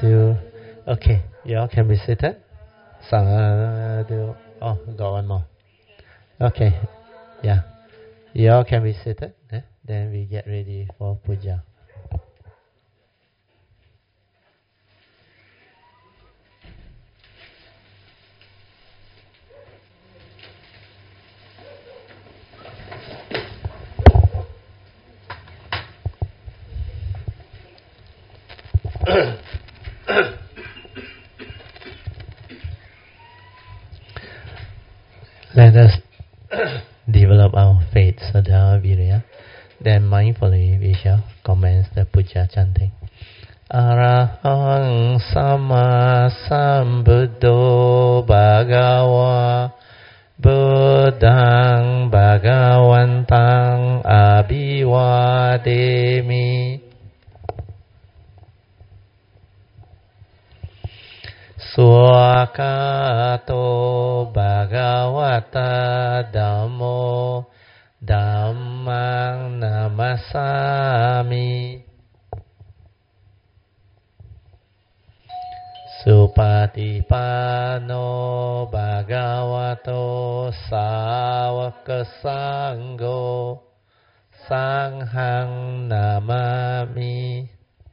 Do okay. You all can be seated. Sadhu. Oh, got one more. Okay. Yeah. You all can be seated. Then we get ready for puja. Let us develop our faith, Saddha Virya. Then mindfully we shall commence the puja chanting. Arahang Sama Sambuddho Bhagava Buddhang Bhagavantang Abhivademi. Swakato Bhagavata Dhammo Dhammang Namasami. Supatipano Bhagavato Sāvaka Sangho Sanghang Namami.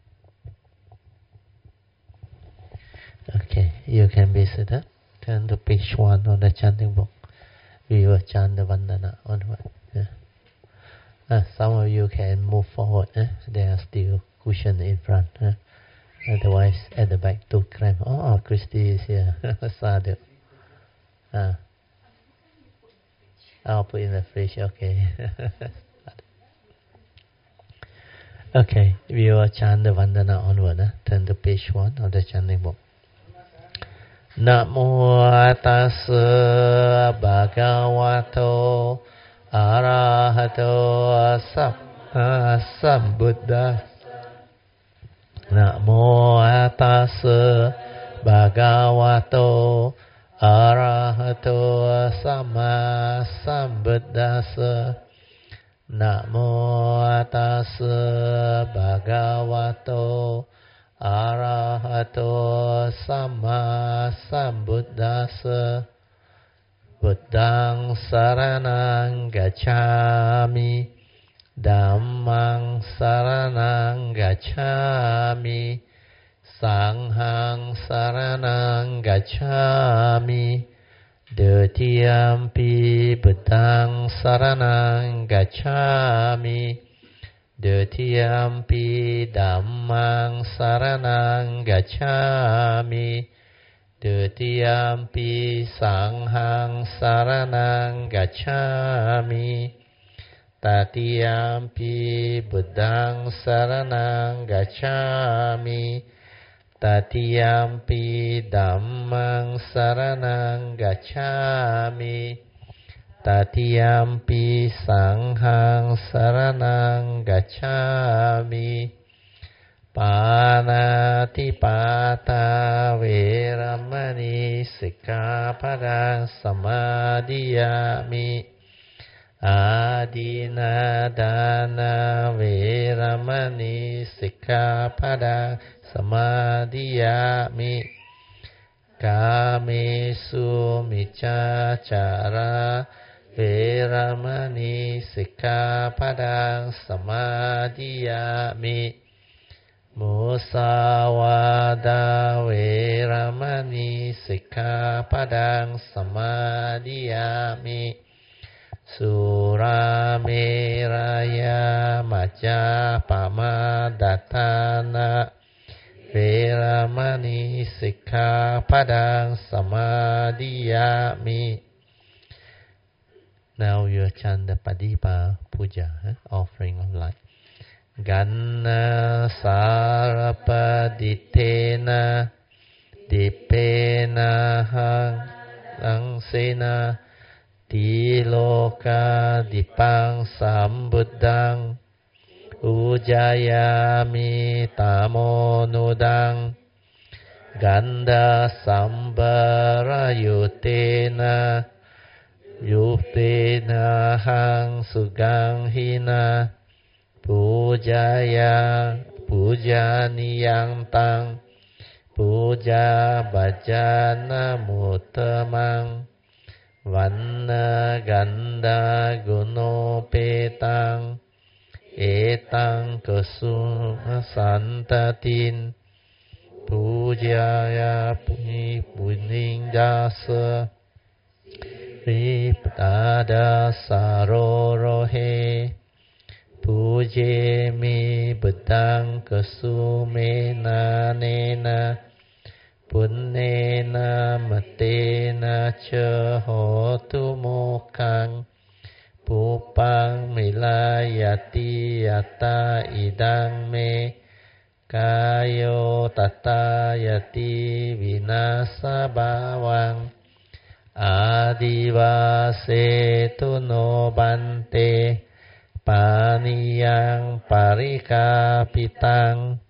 Okay, you can be seated. Turn to page 1 on the chanting book. We will chant the Vandana onward. Some of you can move forward. There are still cushions in front. Otherwise, at the back, too cramped. Oh, Christy is here. Sadhu. I'll put in the fridge. Okay. Okay, we will chant the Vandana onward. Turn to page 1 of the chanting book. Namo tassa bhagavato arahato sambuddhassa. Namo tassa bhagavato arahato sambuddhassa. Namo tassa bhagavato arahato sambuddhassa. Buddhang saranang gacchami. Dhammang saranang gacchami. Sanghang saranang gacchami. Dutiyampi buddhang saranang gacchami. Dutiyampi dhammang saranang gacchami. Dutiyampi sanghang saranang gacchami. Tatiyampi buddhang saranang gacchami. Tatiyampi dhammang saranang gacchami. Tatiyampi sanghang saranang gacchami. Panatipata veramani sikkhapadang samadhiyami. Adinadana veramani sikkhapadang samadhiyami. Kamesu miccācara veramani sikkhapadang samadhiyami. Musawada veramani sikkhapadang samadhiyami. Surameraya majjapamadatthana veramani sikkhapadang samadhiyami. Now you chant the Padipa Puja, offering of light. Ganna sarapaditena dipena langsena tiloka dipang sambuddhang ujayami tamonudang ganda sambara yutena hang suganghina pujaya pujaniyang tang Puja bhajana muttamang Vanna ganda gunopetang Etang kusuma santatin Pujaya puningdasa Ripada sarorohe Puje mi bedang kesumena nena Punnena matena cha hotu mokang Pupang milayati yata idang me Kayo tatayati vinasa bawang Adivase tu no bante Paniyang parikapitang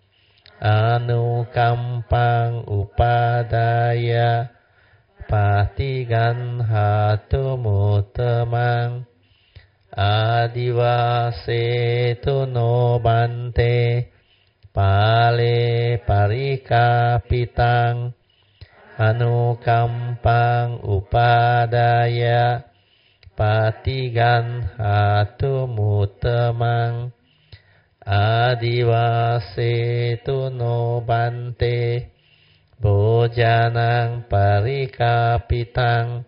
Anukampang upadaya Patigan hatu mutamang Adivase tu no bante Pale parikapitang Anukampang upadaya Patigan hatu mutamang Adivase tu no bante Bojanang parikapitang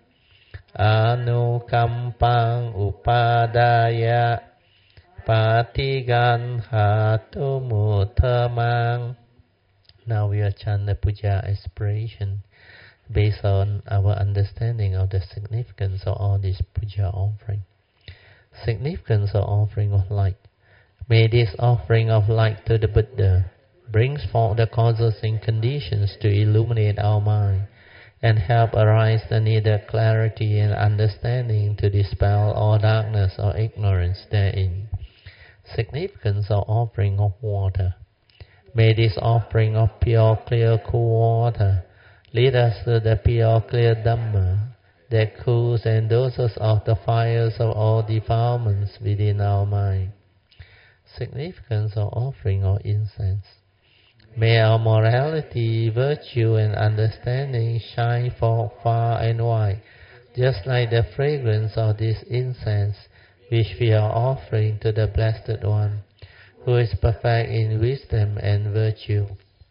Anukampang upadaya Patigan hatu mutamang. Now we are chant the puja aspiration based on our understanding of the significance of all this puja offering. Significance of offering of light. May this offering of light to the Buddha brings forth the causes and conditions to illuminate our mind and help arise the needed clarity and understanding to dispel all darkness or ignorance therein. Significance of offering of water. May this offering of pure, clear, cool water lead us to the pure, clear Dhamma that cools and doses off the fires of all defilements within our mind. Significance of offering of incense. May our morality, virtue, and understanding shine forth far and wide, just like the fragrance of this incense which we are offering to the Blessed One, who is perfect in wisdom and virtue.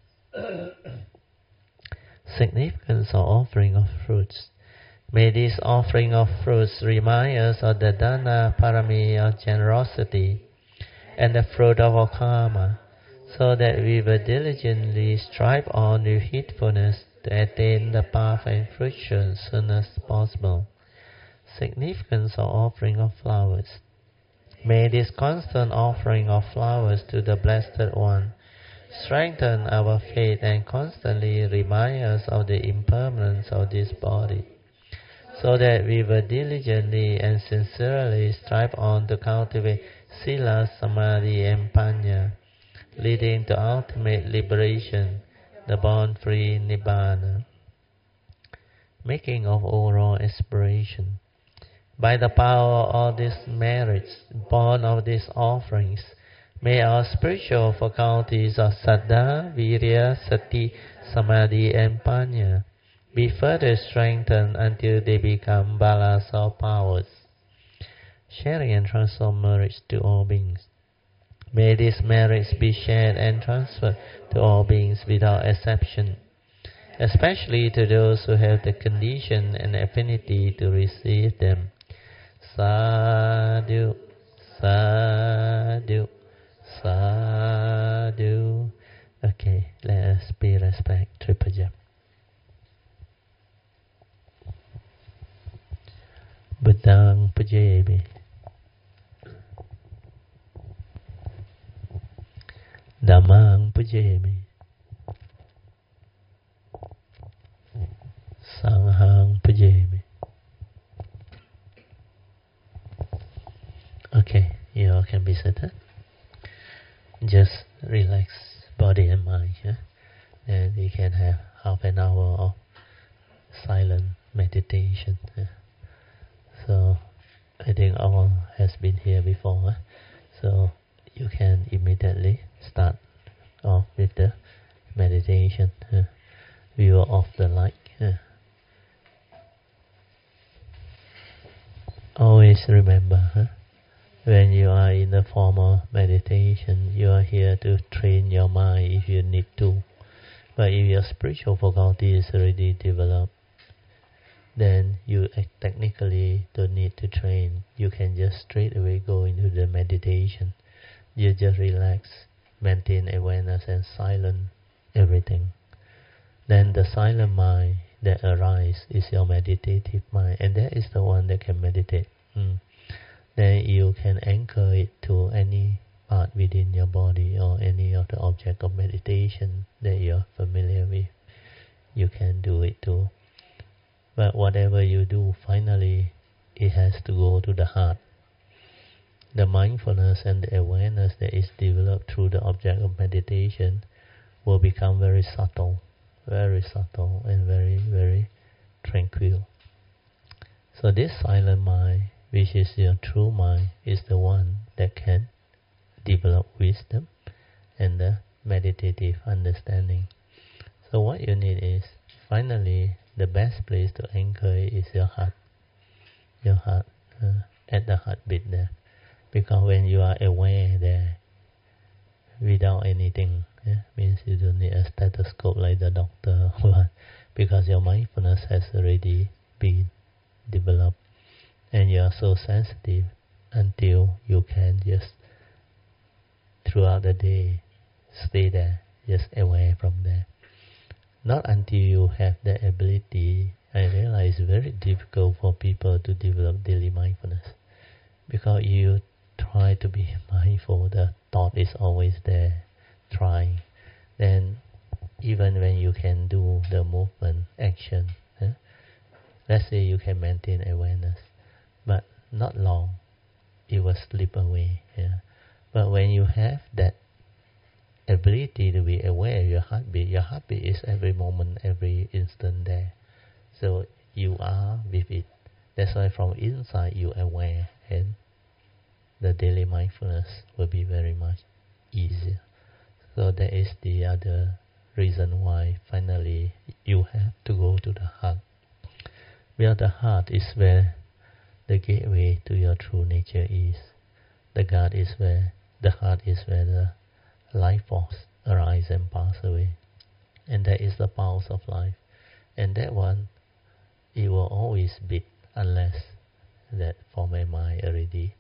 Significance of offering of fruits. May this offering of fruits remind us of the dana parami of generosity and the fruit of our karma, so that we will diligently strive on with heedfulness to attain the path and fruition as soon as possible. Significance of offering of flowers. May this constant offering of flowers to the Blessed One strengthen our faith and constantly remind us of the impermanence of this body, so that we will diligently and sincerely strive on to cultivate Sila, Samadhi, and Panya, leading to ultimate liberation, the born-free Nibbana. Making of oral aspiration. By the power of all these merits, born of these offerings, may our spiritual faculties of Saddha, Virya, Sati, Samadhi, and Panya be further strengthened until they become balas or powers. Sharing and transfer merits to all beings. May these merits be shared and transferred to all beings without exception, especially to those who have the condition and affinity to receive them. Sadhu, sadhu, sadhu. Okay, let us pay respect to Puja. Buddhang Pujayami. Dhammang Pujayami. Sanghang Pujayami. Okay, you all can be seated. Just relax body and mind, yeah? And we can have half an hour of silent meditation. Yeah? So, I think all has been here before. So, you can immediately start off with the meditation. we were off the light. Always remember, when you are in the formal meditation, you are here to train your mind if you need to. But if your spiritual faculty is already developed, then you technically don't need to train. You can just straight away go into the meditation. You just relax, maintain awareness and silence everything. Then the silent mind that arises is your meditative mind, and that is the one that can meditate. Then you can anchor it to any part within your body or any of the object of meditation that you're familiar with. You can do it too. But whatever you do, finally, it has to go to the heart. The mindfulness and the awareness that is developed through the object of meditation will become very subtle and very, very tranquil. So this silent mind, which is your true mind, is the one that can develop wisdom and the meditative understanding. So what you need is, finally, the best place to anchor is your heart. Your heart, at the heartbeat there. Because when you are aware there, without anything, means you don't need a stethoscope like the doctor, because your mindfulness has already been developed, and you are so sensitive until you can just, throughout the day, stay there, just aware from there. Not until you have the ability. I realize it's very difficult for people to develop daily mindfulness, because you try to be mindful, the thought is always there, trying. Then even when you can do the movement, action, let's say you can maintain awareness, but not long, it will slip away. But when you have that ability to be aware of your heartbeat is every moment, every instant there. So you are with it. That's why from inside you are aware, and the daily mindfulness will be very much easier. So that is the other reason why finally you have to go to the heart. Where the heart is where the gateway to your true nature is. The heart is where the life force arise and pass away. And that is the pulse of life. And that one, it will always beat unless that former mind already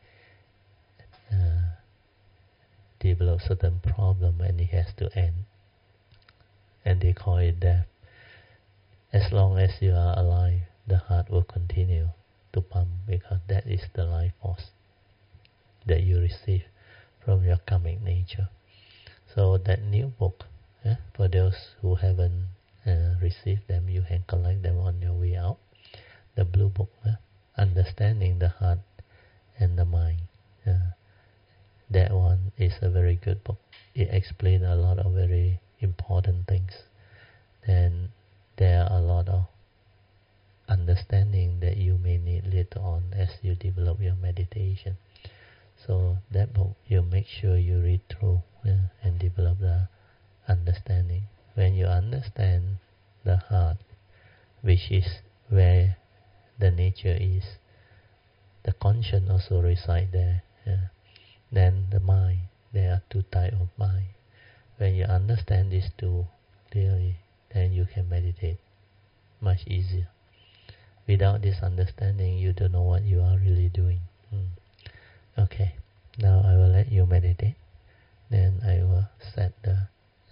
develop certain problem and it has to end. And they call it death. As long as you are alive, the heart will continue to pump, because that is the life force that you receive from your karmic nature. So that new book, for those who haven't received them, you can collect them on your way out. The blue book, Understanding the Heart and the Mind. That one is a very good book. It explains a lot of very important things. Then there are a lot of understanding that you may need later on as you develop your meditation. So that book, you make sure you read through and develop the understanding. When you understand the heart, which is where the nature is, the conscience also resides there. Then the mind, there are two types of mind. When you understand these two clearly, then you can meditate much easier. Without this understanding, you don't know what you are really doing. Okay, now I will let you meditate. Then I will set the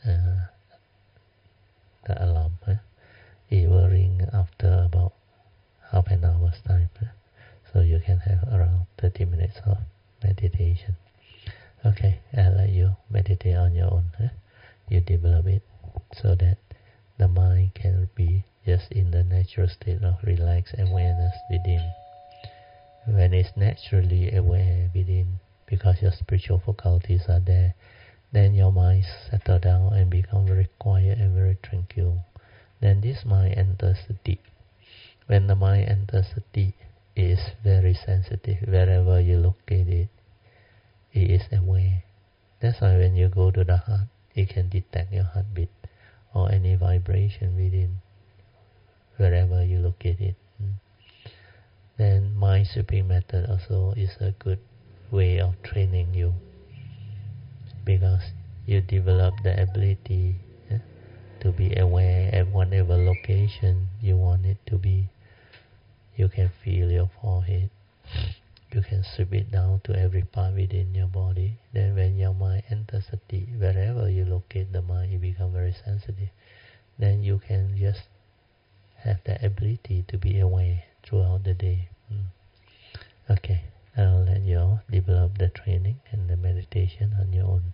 alarm. It will ring after about half an hour's time. So you can have around 30 minutes of meditation. Okay, I'll let you meditate on your own. You develop it so that the mind can be just in the natural state of relaxed awareness within. When it's naturally aware within, because your spiritual faculties are there, then your mind settles down and becomes very quiet and very tranquil. Then this mind enters the deep. When the mind enters the deep, it is very sensitive. Wherever you look at it, it is aware. That's why when you go to the heart, it can detect your heartbeat or any vibration within, wherever you locate it. Then mind sweeping method also is a good way of training you, because you develop the ability to be aware at whatever location you want it to be. You can feel your forehead. You can sweep it down to every part within your body. Then when your mind enters sati, wherever you locate the mind, you become very sensitive. Then you can just have the ability to be aware throughout the day. Okay, I'll let you all develop the training and the meditation on your own.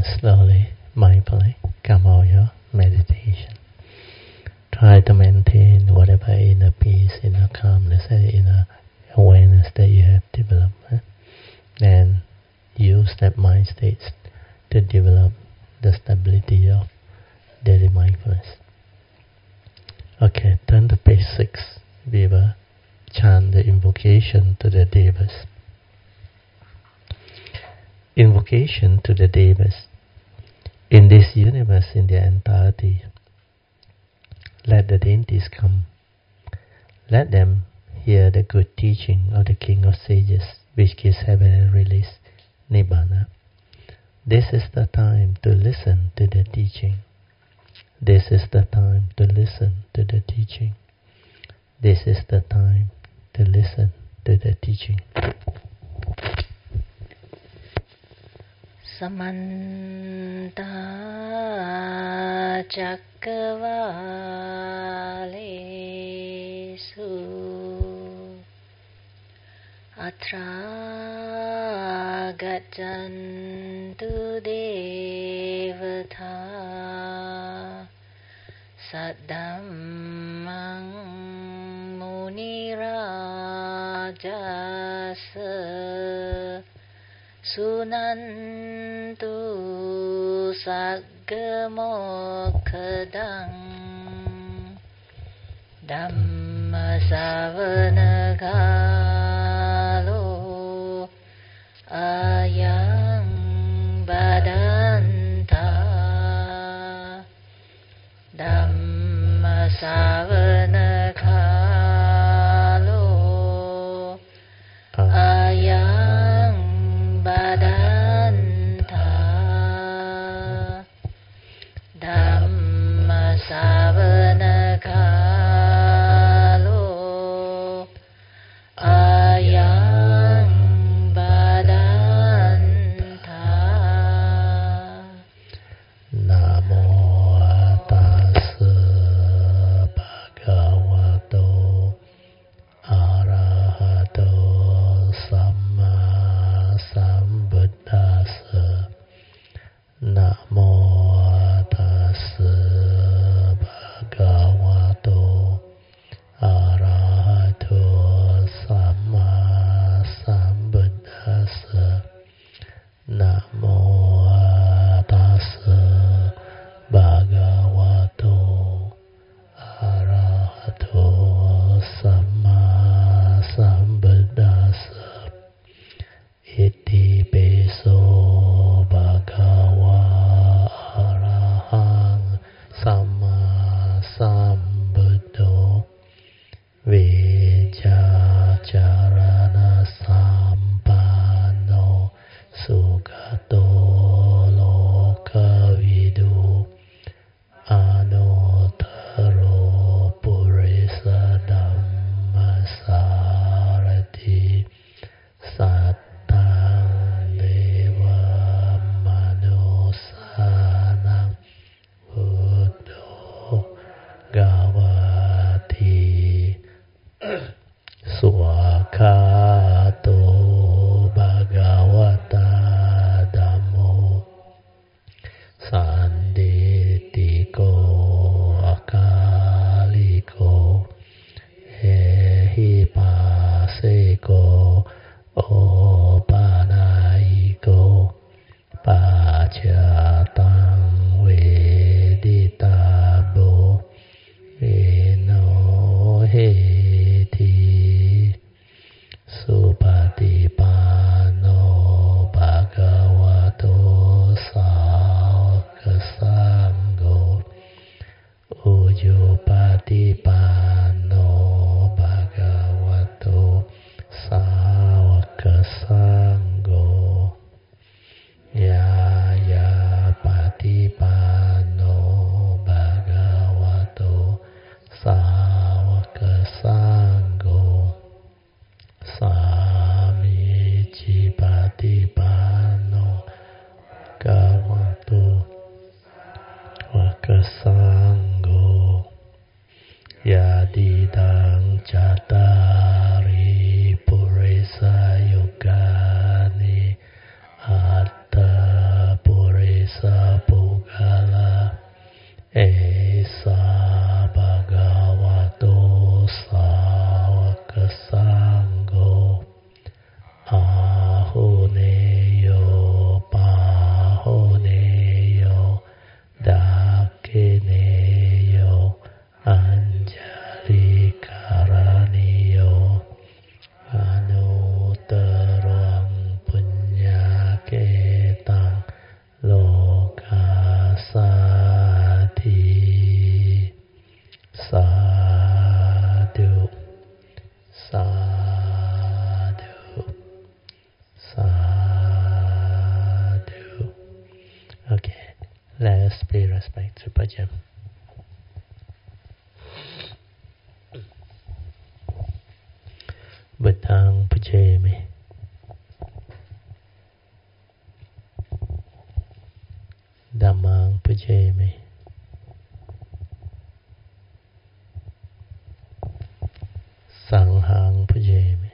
slowly, mindfully, come out your meditation. Try to maintain whatever inner peace, inner calmness, and inner awareness that you have developed. And use that mind state to develop the stability of daily mindfulness. Okay, turn to page 6. We will chant the invocation to the Devas. Invocation to the Devas. In this universe, in their entirety, let the deities come. Let them hear the good teaching of the King of Sages, which gives heavenly release, Nibbana. This is the time to listen to the teaching. This is the time to listen to the teaching. This is the time to listen to the teaching. Samanta Cakkavalesu Atra Gaccantu Devata Saddammang Munirajasa Sunantu Saggamokkhadang Dhammasavana-kalo Ayang Badanta Dhammasavana-kalo Ayang Badanta Dhammasavana-kalo Ayang Badanta. Namo tassa bhagavato arahato samma sambuddhassa. Namo tassa bhagavato arahato samma sambuddhassa. Namo tassa bhagavato arahato samma sambuddhassa. Iti peso bhagava arahang samma sambuddho vijjacharana sampanno sugato lokavidu anuttaro purisa dhammasarati sattang deva manusanam buddho gavati swakato bhagavata dhammo sanditiko akaliko ehipaseko opanaiko pacatang veditabo enoheti supatipano bhagavato sāvaka-sangho ujjupatipano bhagavato sāvaka-sangho yaya patipano bhagavato sāvaka-sangho Samici patipano bhagavato sāvaka-sangho yadidang cattari purisa yoga Sadhu. Sadhu. Okay, let us pay respect to Pajam. Buddhang Pujami. Dhammang Pujami. Sanghang Pujami.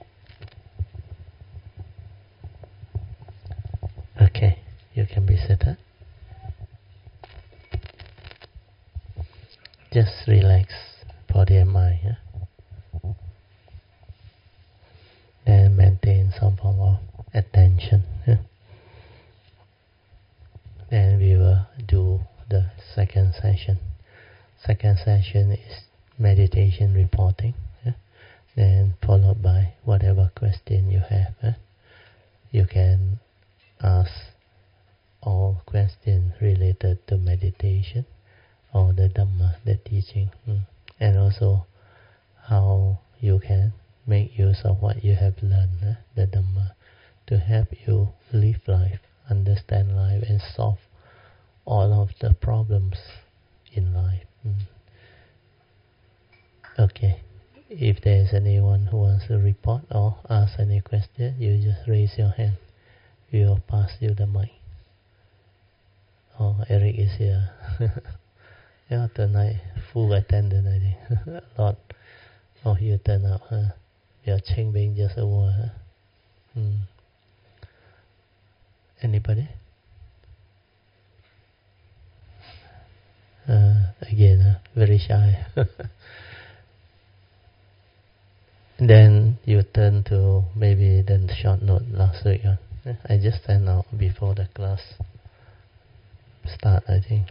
Okay, you can be seated. Just relax body and mind. Yeah? And maintain some form of attention. Yeah? Then we will do the second session. Second session is meditation reporting. Yeah? Then followed by whatever question you have. Yeah? You can ask all questions related to meditation or the Dhamma, the teaching. And also how you can make use of what you have learned, the Dhamma, to help you live life, understand life, and solve all of the problems in life. Okay, if there is anyone who wants to report or ask any question, you just raise your hand. We will pass you the mic. Oh, Eric is here. Yeah, tonight full attendance, I think. A lot of you turn up. Your Cheng Bing just over. Anybody? Again, very shy. Then you turn to maybe the short note last week. I just sent out before the class start, I think.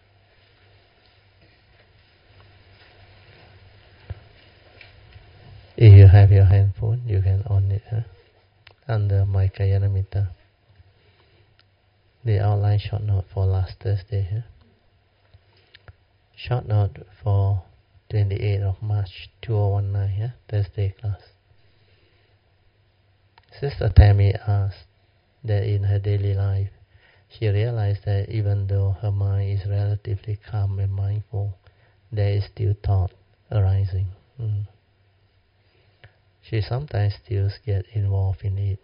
If you have your handphone, you can on it under my Kayanamitta. The outline short note for last Thursday. Short note for 28th of March 2019, Thursday class. Sister Tammy asked that in her daily life, she realized that even though her mind is relatively calm and mindful, there is still thought arising. She sometimes still gets involved in it.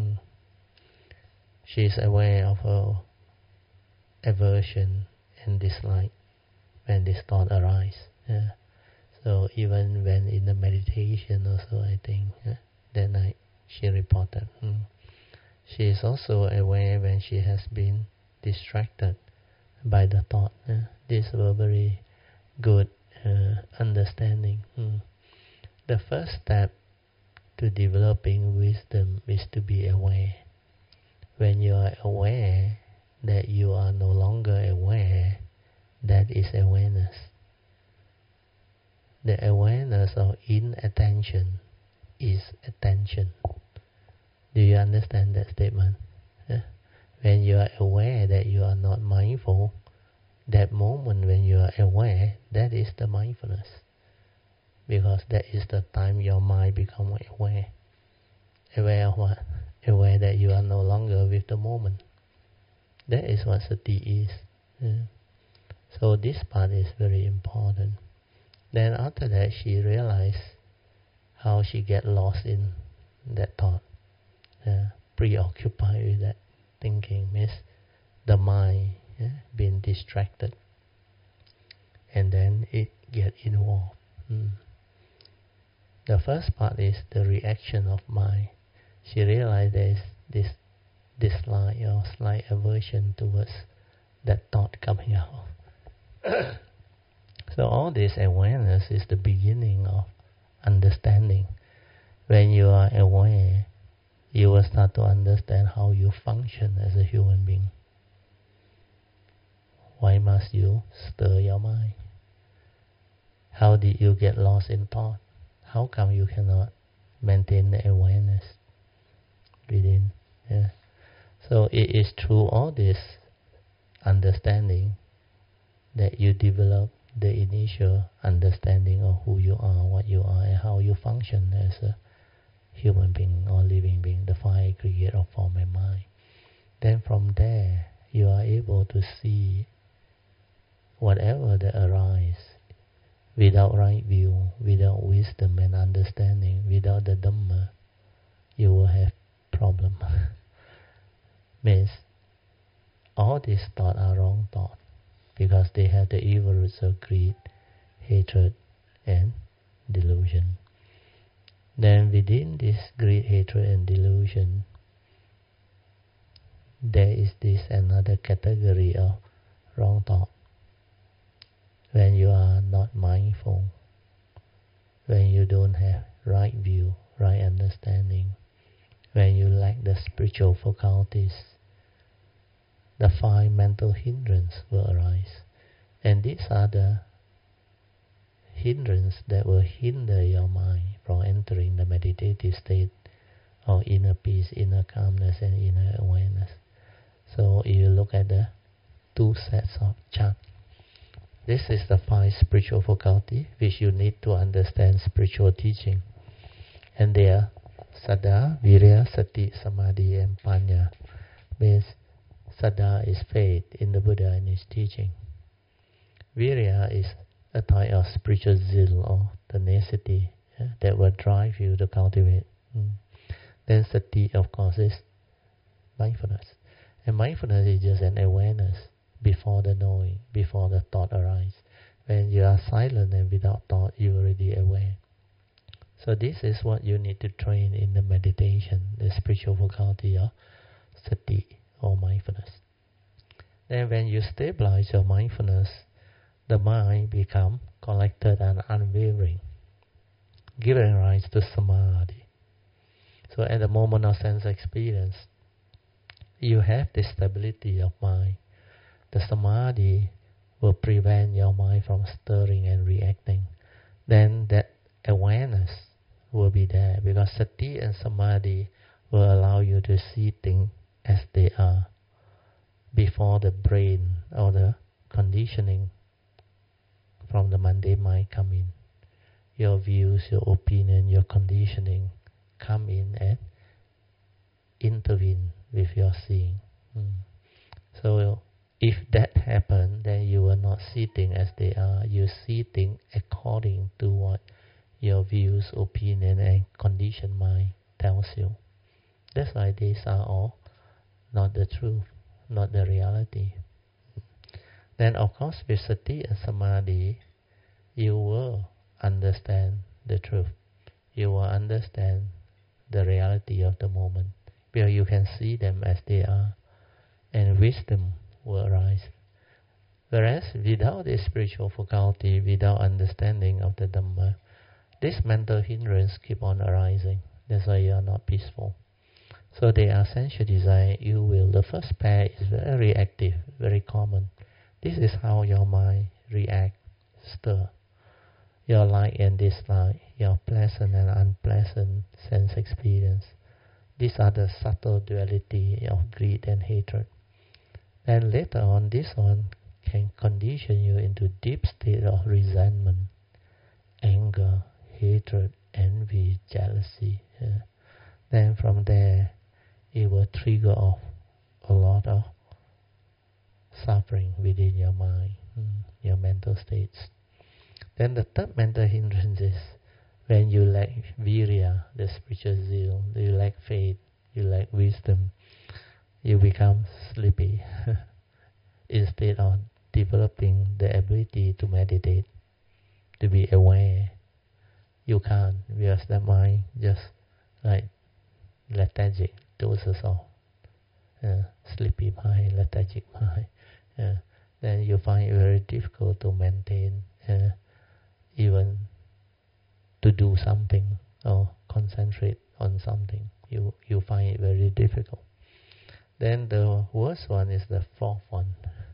She is aware of her aversion and dislike when this thought arises. So even when in the meditation also, I think, that night she reported. She is also aware when she has been distracted by the thought. This was very good understanding. The first step to developing wisdom is to be aware. When you are aware that you are no longer aware, that is awareness. The awareness of inattention is attention. Do you understand that statement? When you are aware that you are not mindful, that moment when you are aware, that is the mindfulness. Because that is the time your mind becomes aware. Aware of what? Aware that you are no longer with the moment. That is what sati is. So this part is very important. Then after that, she realized how she get lost in that thought. Preoccupied with that thinking means the mind being distracted. And then it get involved. The first part is the reaction of mind. She realized there is this dislike or slight aversion towards that thought coming out. So all this awareness is the beginning of understanding. When you are aware, you will start to understand how you function as a human being. Why must you stir your mind? How did you get lost in thought? How come you cannot maintain the awareness within? So it is through all this understanding that you develop the initial understanding of who you are, what you are, and how you function as a human being or living being, the five aggregate of form and mind. Then from there, you are able to see whatever that arises without right view, without wisdom and understanding, without the Dhamma, you will have problem. Means all these thoughts are wrong thoughts because they have the evil roots of greed, hatred, and delusion. Then within this greed, hatred, and delusion, there is this another category of wrong thought. When you are not mindful, when you don't have right view, right understanding, when you lack the spiritual faculties, the five mental hindrances will arise. And these are the hindrances that will hinder your mind from entering the meditative state of inner peace, inner calmness, and inner awareness. So if you look at the two sets of chart, this is the five spiritual faculty which you need to understand spiritual teaching. And they are Saddha, Virya, Sati, Samadhi, and Panya. Means Saddha is faith in the Buddha and his teaching. Virya is a type of spiritual zeal or tenacity that will drive you to cultivate. Then Sati, of course, is mindfulness. And mindfulness is just an awareness before the knowing, before the thought arises. When you are silent and without thought, you are already aware. So this is what you need to train in the meditation, the spiritual faculty of Sati or mindfulness. Then when you stabilize your mindfulness, the mind becomes collected and unwavering, giving rise to Samadhi. So at the moment of sense experience, you have the stability of mind. The Samadhi will prevent your mind from stirring and reacting. Then that awareness will be there because Sati and Samadhi will allow you to see things as they are before the brain or the conditioning from the mundane mind come in. Your views, your opinion, your conditioning come in and intervene with your seeing. So if that happens, then you will not see things as they are. You see things according to what your views, opinion, and conditioned mind tells you. That's why these are all not the truth, not the reality. Then of course with Sati and Samadhi, you will understand the truth. You will understand the reality of the moment, because you can see them as they are, and wisdom will arise. Whereas without this spiritual faculty, without understanding of the Dhamma, this mental hindrance keep on arising. That's why you are not peaceful. So they are sensual desire, ill will. The first pair is very active, very common. This is how your mind reacts, stir. Your like and dislike, your pleasant and unpleasant sense experience. These are the subtle duality of greed and hatred. And later on, this one can condition you into deep state of resentment, anger, hatred, envy, jealousy. Then from there, it will trigger off a lot of suffering within your mind, your mental states. Then the third mental hindrance is when you lack virya, the spiritual zeal, you lack faith, you lack wisdom, you become sleepy. Instead of developing the ability to meditate, to be aware, you can't, because the mind just like lethargic, dozes off. Sleepy mind, lethargic mind. Then you find it very difficult to maintain, even to do something or concentrate on something. You find it very difficult. Then the worst one is the fourth one.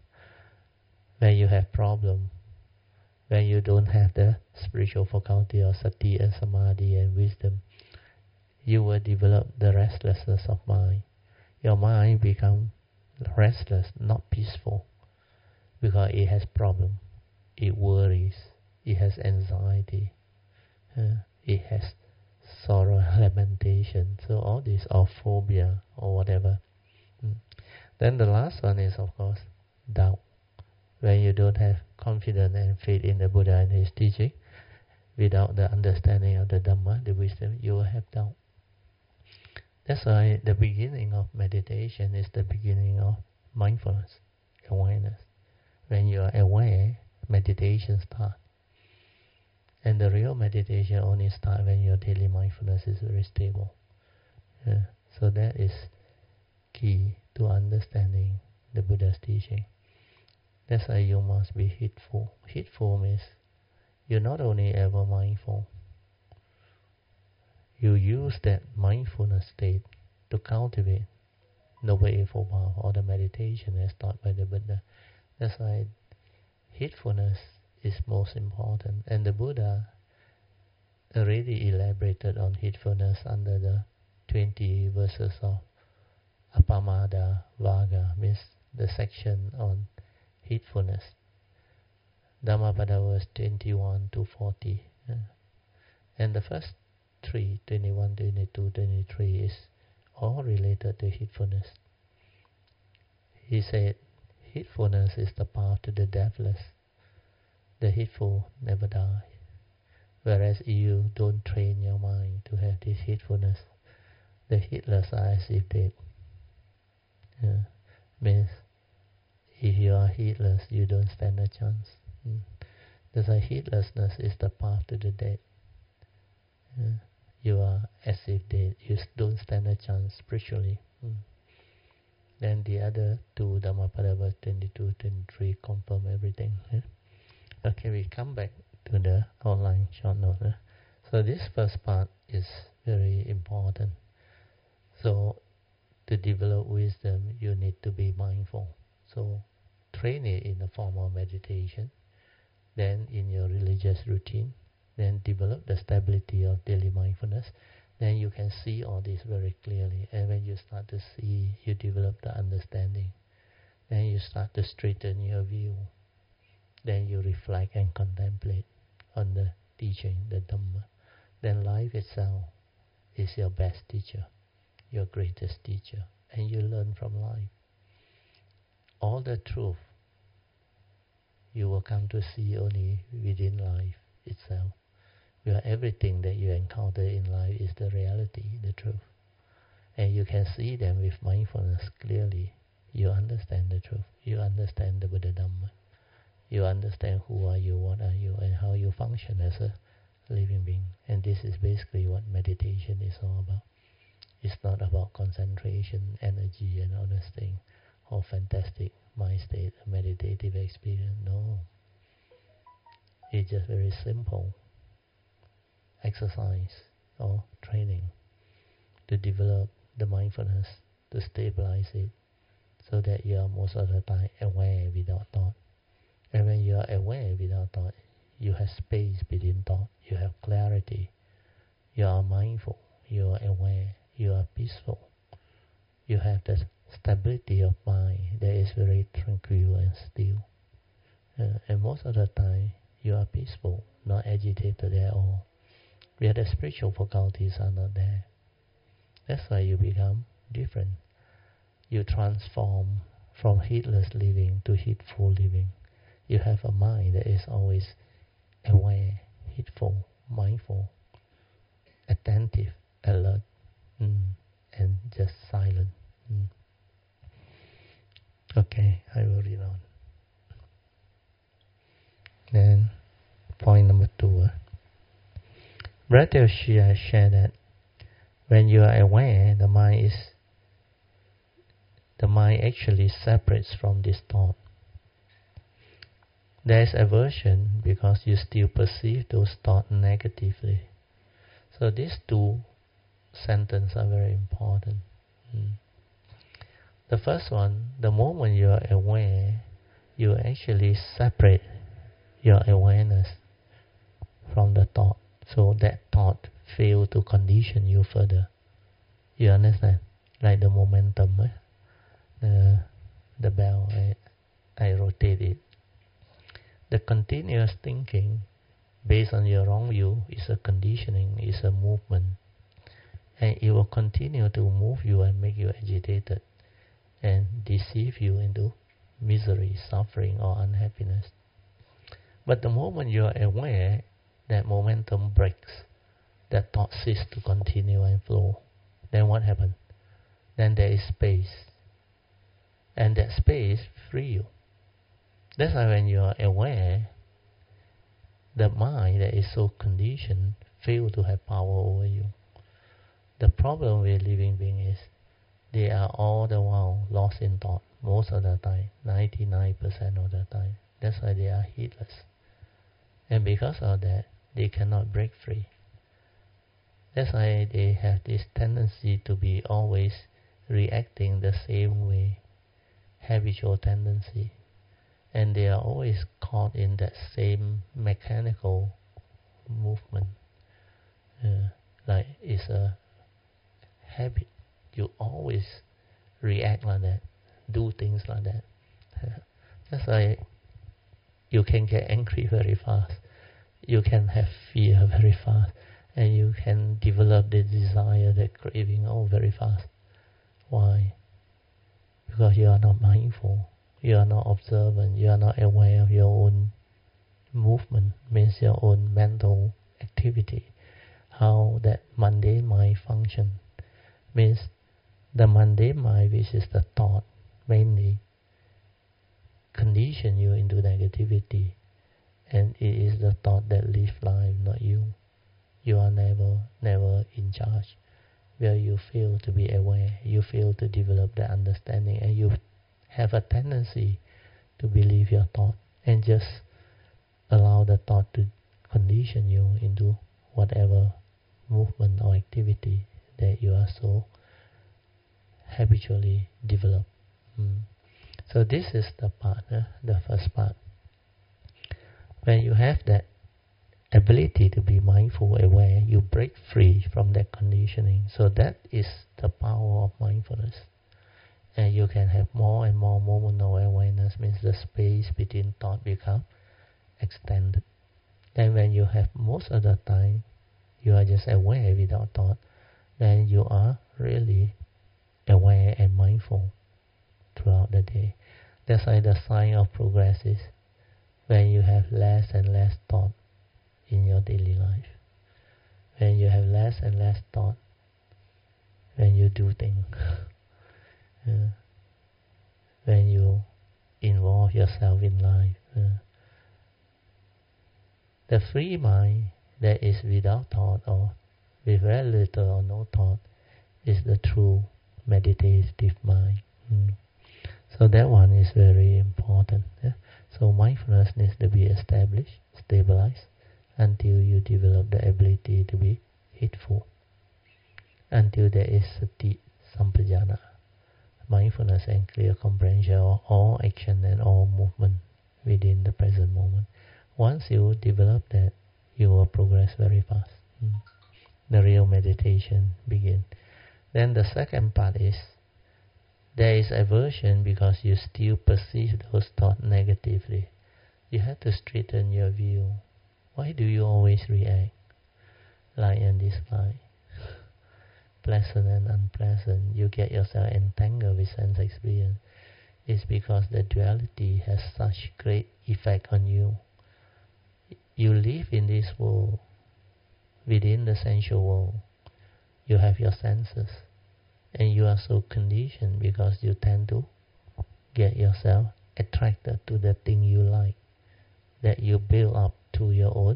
When you have problem, when you don't have the spiritual faculty of Sati and Samadhi and wisdom, you will develop the restlessness of mind. Your mind becomes restless, not peaceful, because it has problem. It worries. It has anxiety. It has sorrow, lamentation. So all these are phobia or whatever. Then the last one is, of course, doubt. When you don't have confidence and faith in the Buddha and his teaching, without the understanding of the Dhamma, the wisdom, you will have doubt. That's why the beginning of meditation is the beginning of mindfulness, awareness. When you are aware, meditation starts. And the real meditation only starts when your daily mindfulness is very stable. So that is key to understanding the Buddha's teaching. That's why you must be heedful. Heedful means you're not only ever mindful, you use that mindfulness state to cultivate the Eightfold Path or the meditation as taught by the Buddha. That's why heedfulness is most important. And the Buddha already elaborated on heedfulness under the 20 verses of Appamada Vaga, means the section on heedfulness. Dhammapada verse 21 to 40. And the first 3, 21, 22, 23 is all related to heedfulness. He said, heedfulness is the path to the deathless. The heedful never die. Whereas if you don't train your mind to have this heedfulness, the heedless are as if dead. Means if you are heedless, you don't stand a chance. That's why heedlessness is the path to the dead. You are as if dead. You don't stand a chance spiritually. Then the other two, Dhammapada verse 22, 23, confirm everything. Okay, we come back to the outline short note. So this first part is very important. So to develop wisdom, you need to be mindful. So train it in the form of meditation, then in your religious routine, then develop the stability of daily mindfulness. Then you can see all this very clearly. And when you start to see, you develop the understanding. Then you start to straighten your view. Then you reflect and contemplate on the teaching, the Dhamma. Then life itself is your best teacher, your greatest teacher. And you learn from life. All the truth you will come to see only within life itself. Where everything that you encounter in life is the reality, the truth. And you can see them with mindfulness clearly. You understand the truth. You understand the Buddha Dhamma. You understand who are you, what are you, and how you function as a living being. And this is basically what meditation is all about. It's not about concentration, energy, and all those things, or fantastic mind state, meditative experience. No. It's just very simple exercise or training to develop the mindfulness, to stabilize it, so that you are most of the time aware without thought. And when you are aware without thought, you have space between thought, you have clarity, you are mindful, you are aware, you are peaceful. You have the stability of mind that is very tranquil and still. And most of the time, you are peaceful, not agitated at all. Where the spiritual faculties are not there. That's why you become different. You transform from heedless living to heedful living. You have a mind that is always aware, heedful, mindful, attentive, alert, and just silent. Okay, I will read on. Then, point number 2. Brother Shia shared that when you are aware, the mind actually separates from this thought. There is aversion because you still perceive those thoughts negatively. So these two sentences are very important. The first one, the moment you are aware, you actually separate your awareness from the thought. So that thought fail to condition you further. You understand? Like the momentum, the bell, I rotate it. The continuous thinking based on your wrong view is a conditioning, is a movement and it will continue to move you and make you agitated and deceive you into misery, suffering, or unhappiness. But the moment you are aware, that momentum breaks, that thought ceases to continue and flow. Then what happens? Then there is space, and that space free you. That's why when you are aware, the mind that is so conditioned fails to have power over you. The problem with living beings is they are all the while lost in thought most of the time, 99% of the time. That's why they are heedless. And because of that, they cannot break free. That's why they have this tendency to be always reacting the same way, habitual tendency. And they are always caught in that same mechanical movement. Like it's a habit. You always react like that, do things like that. That's why you can get angry very fast. You can have fear very fast. And you can develop the desire, the craving very fast. Why? Because you are not mindful. You are not observant. You are not aware of your own movement, means your own mental activity. How that mundane mind functions. Means the mundane mind, which is the thought, mainly condition you into negativity. And it is the thought that lives life, not you. You are never in charge. Where you fail to be aware, you fail to develop the understanding, and you have a tendency to believe your thought and just allow the thought to condition you into whatever movement or activity that you are so habitually developed. So this is the part, the first part. When you have that ability to be mindful, aware, you break free from that conditioning. So that is the power of mindfulness. And you can have more and more moment of awareness, means the space between thought becomes extended. Then when you have most of the time, you are just aware without thought, then you are really aware and mindful throughout the day. That's why the sign of progress is when you have less and less thought in your daily life. When you have less and less thought when you do things. When you involve yourself in life. The free mind that is without thought or with very little or no thought is the true meditative mind. So that one is very important. So mindfulness needs to be established, stabilized, until you develop the ability to be heedful. Until there is sati sampajana, mindfulness and clear comprehension of all action and all movement within the present moment. Once you develop that, you will progress very fast. The real meditation begins. Then the second part is, there is aversion because you still perceive those thoughts negatively. You have to straighten your view. Why do you always react? Like and dislike, pleasant and unpleasant. You get yourself entangled with sense experience. It's because the duality has such great effect on you. You live in this world, within the sensual world. You have your senses. And you are so conditioned because you tend to get yourself attracted to the thing you like, that you build up to your own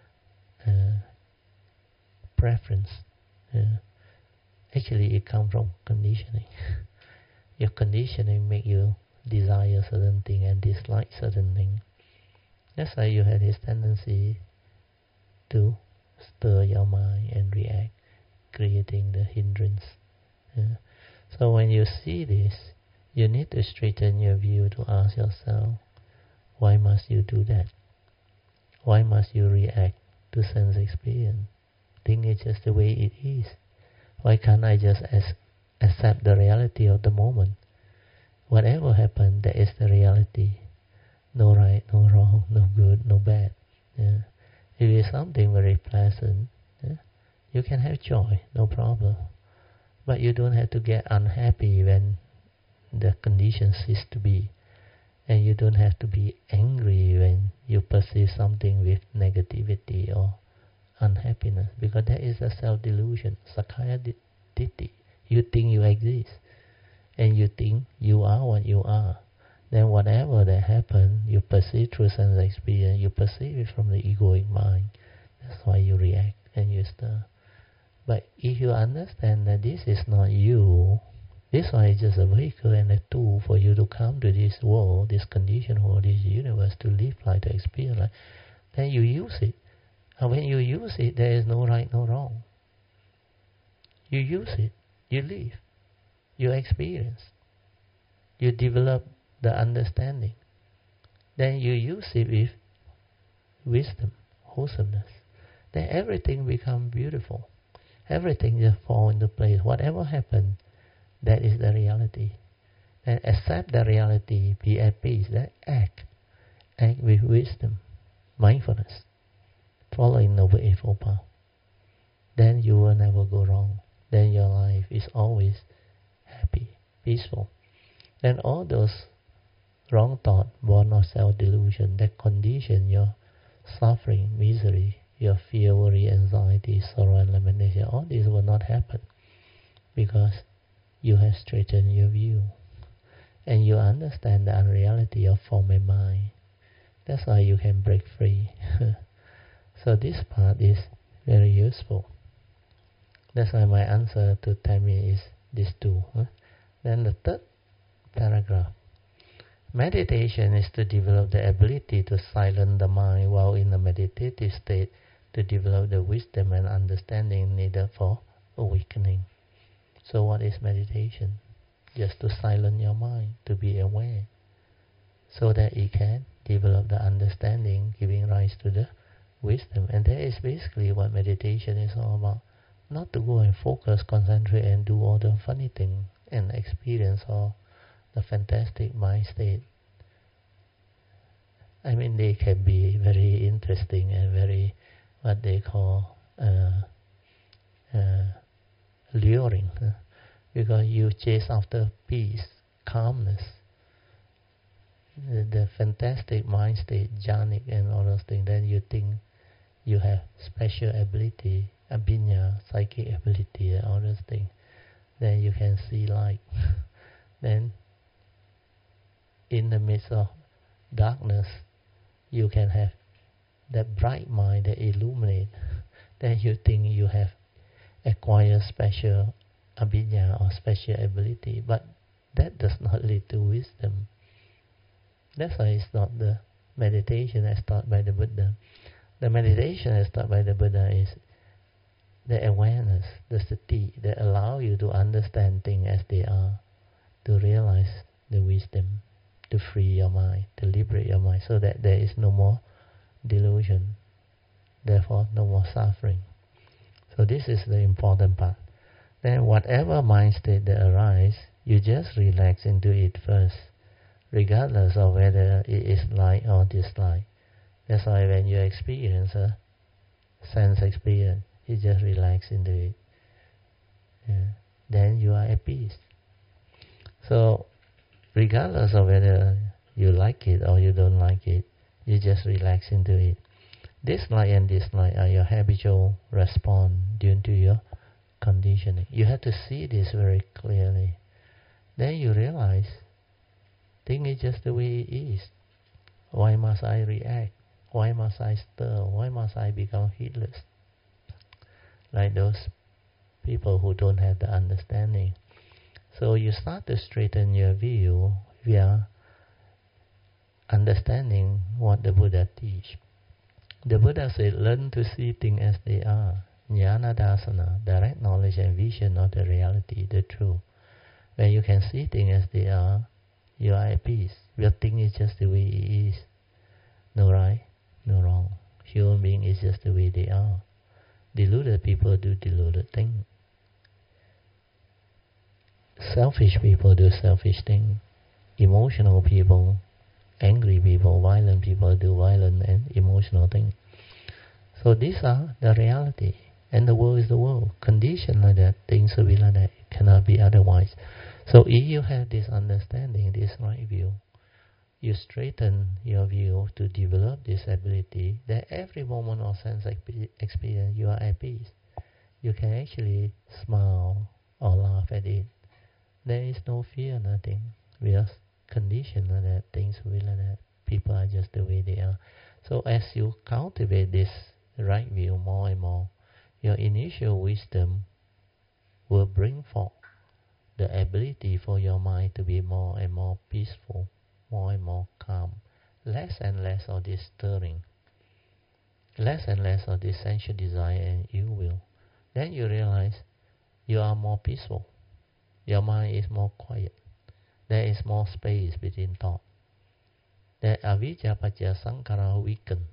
preference. Actually, it comes from conditioning. Your conditioning make you desire certain thing and dislike certain thing. That's why you have this tendency to stir your mind and react, creating the hindrance. So when you see this, you need to straighten your view to ask yourself, why must you do that? Why must you react to sense experience? Think it's just the way it is. Why can't I just accept the reality of the moment? Whatever happens, that is the reality. No right, no wrong, no good, no bad. If it is something very pleasant, you can have joy, no problem. But you don't have to get unhappy when the condition cease to be. And you don't have to be angry when you perceive something with negativity or unhappiness, because that is a self-delusion, Sakkaya Ditthi. You think you exist, and you think you are what you are. Then whatever that happens, you perceive through sense experience, you perceive it from the egoic mind. That's why you react and you stir. But if you understand that this is not you, this one is just a vehicle and a tool for you to come to this world, this conditioned world, this universe, to live life, to experience life, then you use it. And when you use it, there is no right, no wrong. You use it, you live, you experience, you develop the understanding. Then you use it with wisdom, wholesomeness. Then everything becomes beautiful. Everything just falls into place. Whatever happens, that is the reality. And accept the reality, be at peace, then act with wisdom, mindfulness, following Noble Eightfold Path. Then you will never go wrong. Then your life is always happy, peaceful. Then all those wrong thoughts, born of self-delusion, that condition your suffering, misery, your fear, worry, anxiety, sorrow, and lamentation, all these will not happen because you have straightened your view and you understand the unreality of form and mind. That's why you can break free. So this part is very useful. That's why my answer to Tammy is these two. Then the third paragraph. Meditation is to develop the ability to silence the mind while in a meditative state, to develop the wisdom and understanding needed for awakening. So what is meditation? Just to silence your mind, to be aware, so that it can develop the understanding, giving rise to the wisdom. And that is basically what meditation is all about. Not to go and focus, concentrate, and do all the funny things and experience all the fantastic mind state. I mean, they can be very interesting and very, what they call, luring, because you chase after peace, calmness, the fantastic mind state, jhanic and all those things. Then you think you have special ability, abhinya, psychic ability, and all those things. Then you can see light. Then in the midst of darkness, you can have that bright mind that illuminates. Then you think you have acquired special abhinya or special ability, but that does not lead to wisdom. That's why it's not the meditation as taught by the Buddha. The meditation as taught by the Buddha is the awareness, the sati, that allow you to understand things as they are, to realize the wisdom, to free your mind, to liberate your mind, so that there is no more delusion, therefore no more suffering. So this is the important part. Then whatever mind state that arises, you just relax into it first, regardless of whether it is like or dislike. That's why when you experience a sense experience, you just relax into it. Then you are at peace. So regardless of whether you like it or you don't like it, you just relax into it. Dislike and dislike are your habitual response due to your conditioning. You have to see this very clearly. Then you realize, thing is just the way it is. Why must I react? Why must I stir? Why must I become heedless? Like those people who don't have the understanding. So you start to straighten your view via understanding what the Buddha teach. The Buddha said, learn to see things as they are. Jnana dasana, direct knowledge and vision of the reality, the truth. When you can see things as they are, you are at peace. Your thing is just the way it is. No right, no wrong. Human being is just the way they are. Deluded people do deluded things. Selfish people do selfish things. Emotional people, angry people, violent people do violent and emotional things. So these are the reality. And the world is the world. Condition like that, things will be like that. It cannot be otherwise. So if you have this understanding, this right view, you straighten your view to develop this ability that every moment of sense experience you are at peace. You can actually smile or laugh at it. There is no fear, nothing. We are conditioned like that, things will be like that. People are just the way they are. So as you cultivate this right view more and more, your initial wisdom will bring forth the ability for your mind to be more and more peaceful, more and more calm, less and less of this stirring, less and less of this sensual desire and ill will. Then you realize you are more peaceful. Your mind is more quiet. There is more space between thought. The avijja paccaya sankhara weaken.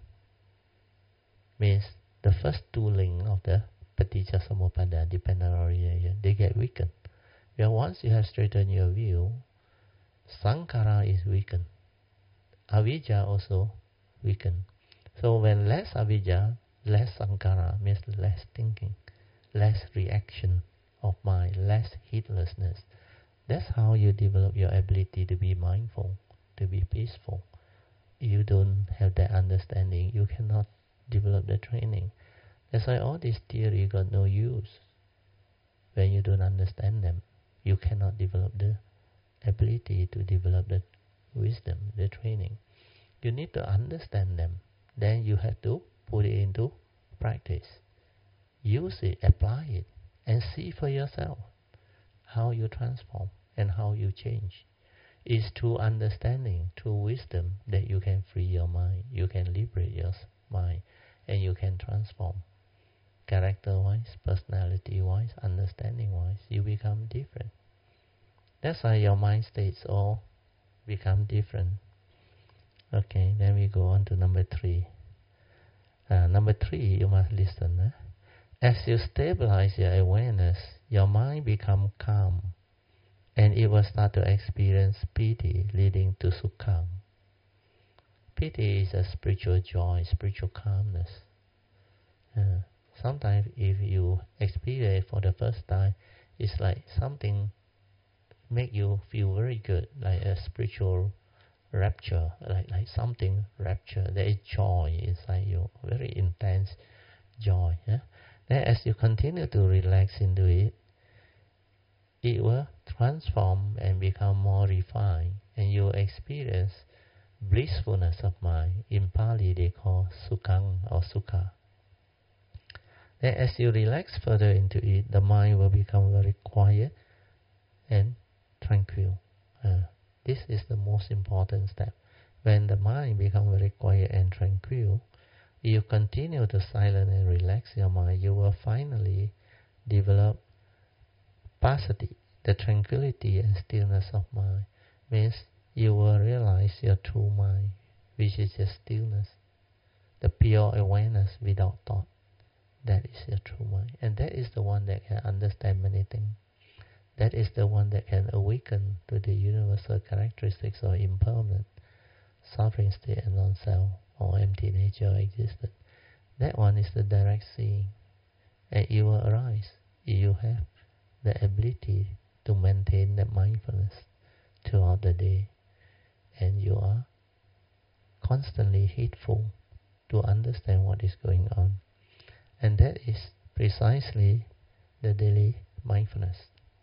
Means the first two links of the paticca samuppada, dependent origination, they get weakened. Well, once you have straightened your view, sankhara is weakened. Avijja also weakened. So when less avijja, less sankhara means less thinking, less reaction of mind, less heedlessness. That's how you develop your ability to be mindful, to be peaceful. You don't have that understanding, you cannot develop the training. That's why all this theory got no use. When you don't understand them, you cannot develop the ability to develop the wisdom, the training. You need to understand them. Then you have to put it into practice. Use it, apply it, and see for yourself how you transform and how you change. It's through understanding, through wisdom, that you can free your mind, you can liberate your mind, and you can transform. Character-wise, personality-wise, understanding-wise, you become different. That's why your mind states all become different. Okay, then we go on to number 3. Number 3, you must listen. As you stabilize your awareness, your mind becomes calm, and it will start to experience piti, leading to sukha. Piti is a spiritual joy, spiritual calmness. Sometimes if you experience it for the first time, it's like something make you feel very good, like a spiritual rapture, like something rapture. There is joy inside you, very intense joy. Then as you continue to relax into it, it will transform and become more refined, and you will experience blissfulness of mind. In Pali they call sukhang or sukha. Then as you relax further into it, the mind will become very quiet and tranquil. This is the most important step. When the mind becomes very quiet and tranquil, you continue to silence and relax your mind, you will finally develop passaddhi, the tranquility and stillness of mind. Means you will realize your true mind, which is just stillness, the pure awareness without thought. That is your true mind, and that is the one that can understand many things. That is the one that can awaken to the universal characteristics of impermanent, suffering state and non-self, or empty nature of existence. That one is the direct seeing, and it will arise if you have the ability to maintain that mindfulness throughout the day, and you are constantly heedful to understand what is going on. And that is precisely the daily mindfulness.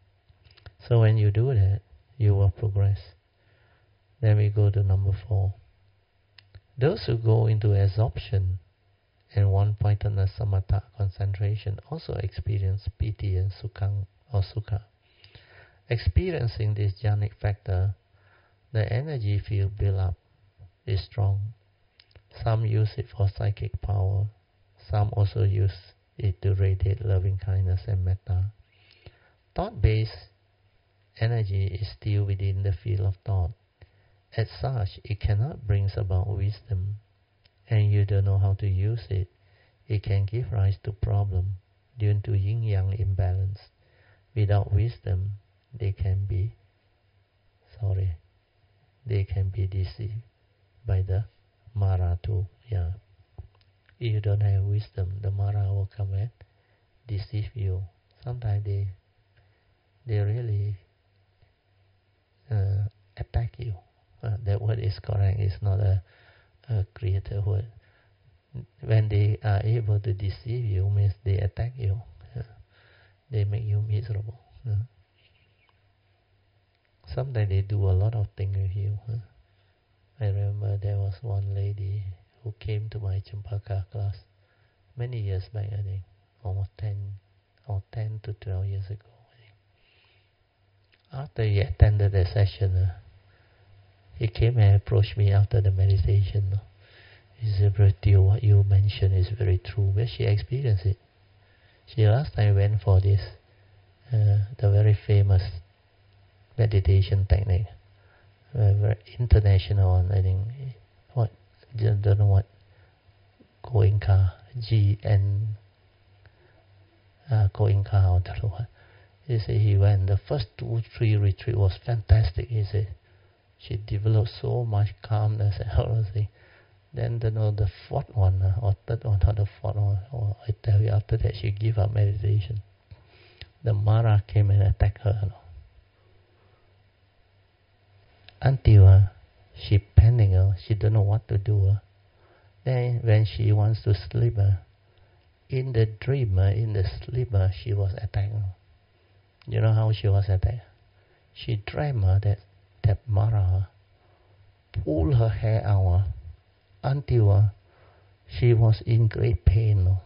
So when you do that, you will progress. Then we go to number 4. Those who go into absorption and one-pointedness samatha concentration also experience piti and sukhang or sukha. Experiencing this jhanic factor, the energy field built up is strong. Some use it for psychic power. Some also use it to radiate loving kindness and metta. Thought-based energy is still within the field of thought. As such, it cannot bring about wisdom, and you don't know how to use it. It can give rise to problem due to yin-yang imbalance. Without wisdom, they can be deceived by the Mara too. If you don't have wisdom, the Mara will come and deceive you. Sometimes they really attack you. That word is correct. It's not a creator word. When they are able to deceive you, means they attack you. They make you miserable. Sometimes they do a lot of things with you. I remember there was one lady who came to my Champaka class many years back, I think, almost 10 to 12 years ago. After he attended the session, he came and approached me after the meditation. He said, "Brother, what you mentioned is very true." Well, she experienced it. She last time went for this, the very famous meditation technique, very international one, I think. What? Don't know what. Goenka, GN, Goenka, or don't know what. He said he went. The first 2-3 retreat was fantastic. He said she developed so much calmness and all those things. Then the fourth one or third one or the fourth one, or I tell you, after that she gave up meditation. The Mara came and attacked her. Until she panicked, she don't know what to do. Then when she wants to sleep, in the dream, in the sleep, she was attacked. You know how she was attacked? She dreamt that Mara pulled her hair out until she was in great pain.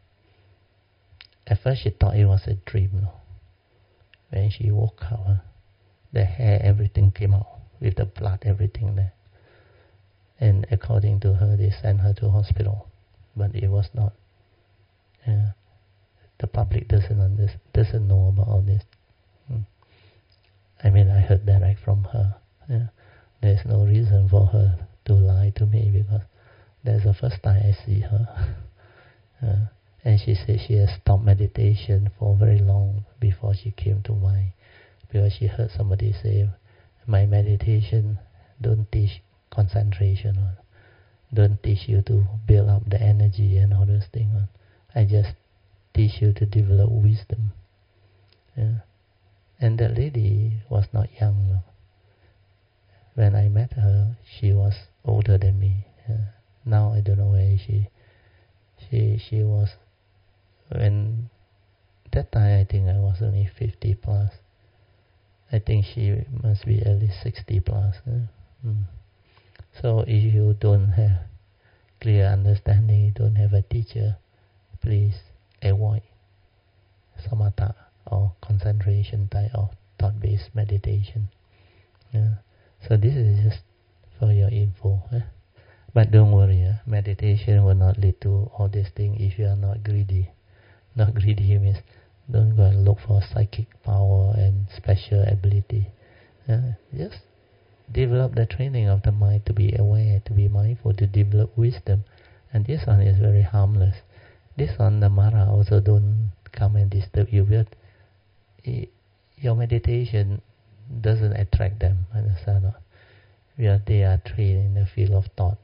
At first she thought it was a dream. When she woke up, the hair, everything came out with the blood, everything there. And according to her, they sent her to hospital, but it was not. The public doesn't know about all this. I mean, I heard direct from her. There's no reason for her to lie to me, because that's the first time I see her. And she said she has stopped meditation for very long before she came to mine, because she heard somebody say, "My meditation don't teach concentration, or don't teach you to build up the energy and all those things. I just teach you to develop wisdom." And the lady was not young. When I met her, she was older than me. Now I don't know where she was. When that time, I think I was only 50 plus. I think she must be at least 60 plus. So if you don't have clear understanding, don't have a teacher, please avoid samatha or concentration type of thought-based meditation. So this is just for your info. But don't worry, meditation will not lead to all these things if you are not greedy. Not greedy means don't go and look for psychic power and special ability. Just develop the training of the mind to be aware, to be mindful, to develop wisdom. And this one is very harmless. This one, the Mara also don't come and disturb you, but your meditation doesn't attract them. Understand? They are trained in the field of thought.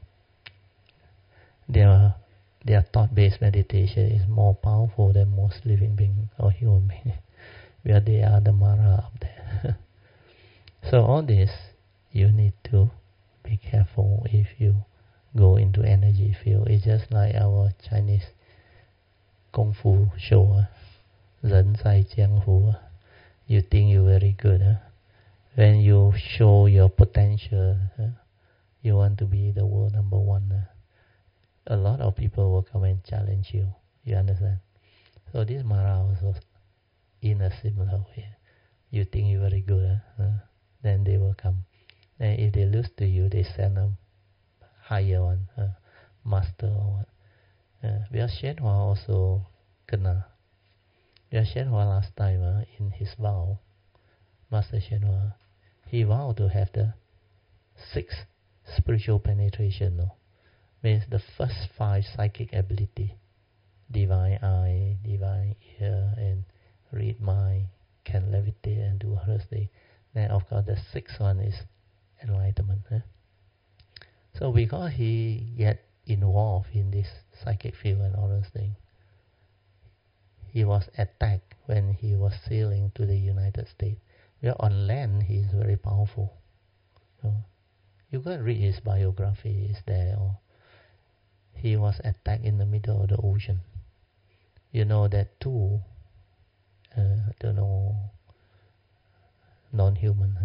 Their thought-based meditation is more powerful than most living being or human being, where they are the Mara up there. So all this, you need to be careful if you go into energy field. It's just like our Chinese Kung Fu show, 人在江湖. You think you're very good. When you show your potential, you want to be the world number one. A lot of people will come and challenge you. You understand? So this Mara also in a similar way. You think you're very good, then they will come. And if they lose to you, they send a higher one, master or what. Because Shen Hua also kena. Because Shen Hua last time, in his vow, Master Shen Hua, he vowed to have the 6 spiritual penetration. Means the first 5 psychic ability: divine eye, divine ear, and read mind, can levitate and do other things. Then of course the 6th one is enlightenment. So because he get involved in this psychic field and all those things, he was attacked when he was sailing to the United States. Where on land he is very powerful. You can read his biography, is there. Or he was attacked in the middle of the ocean. You know that two, don't know, non-human,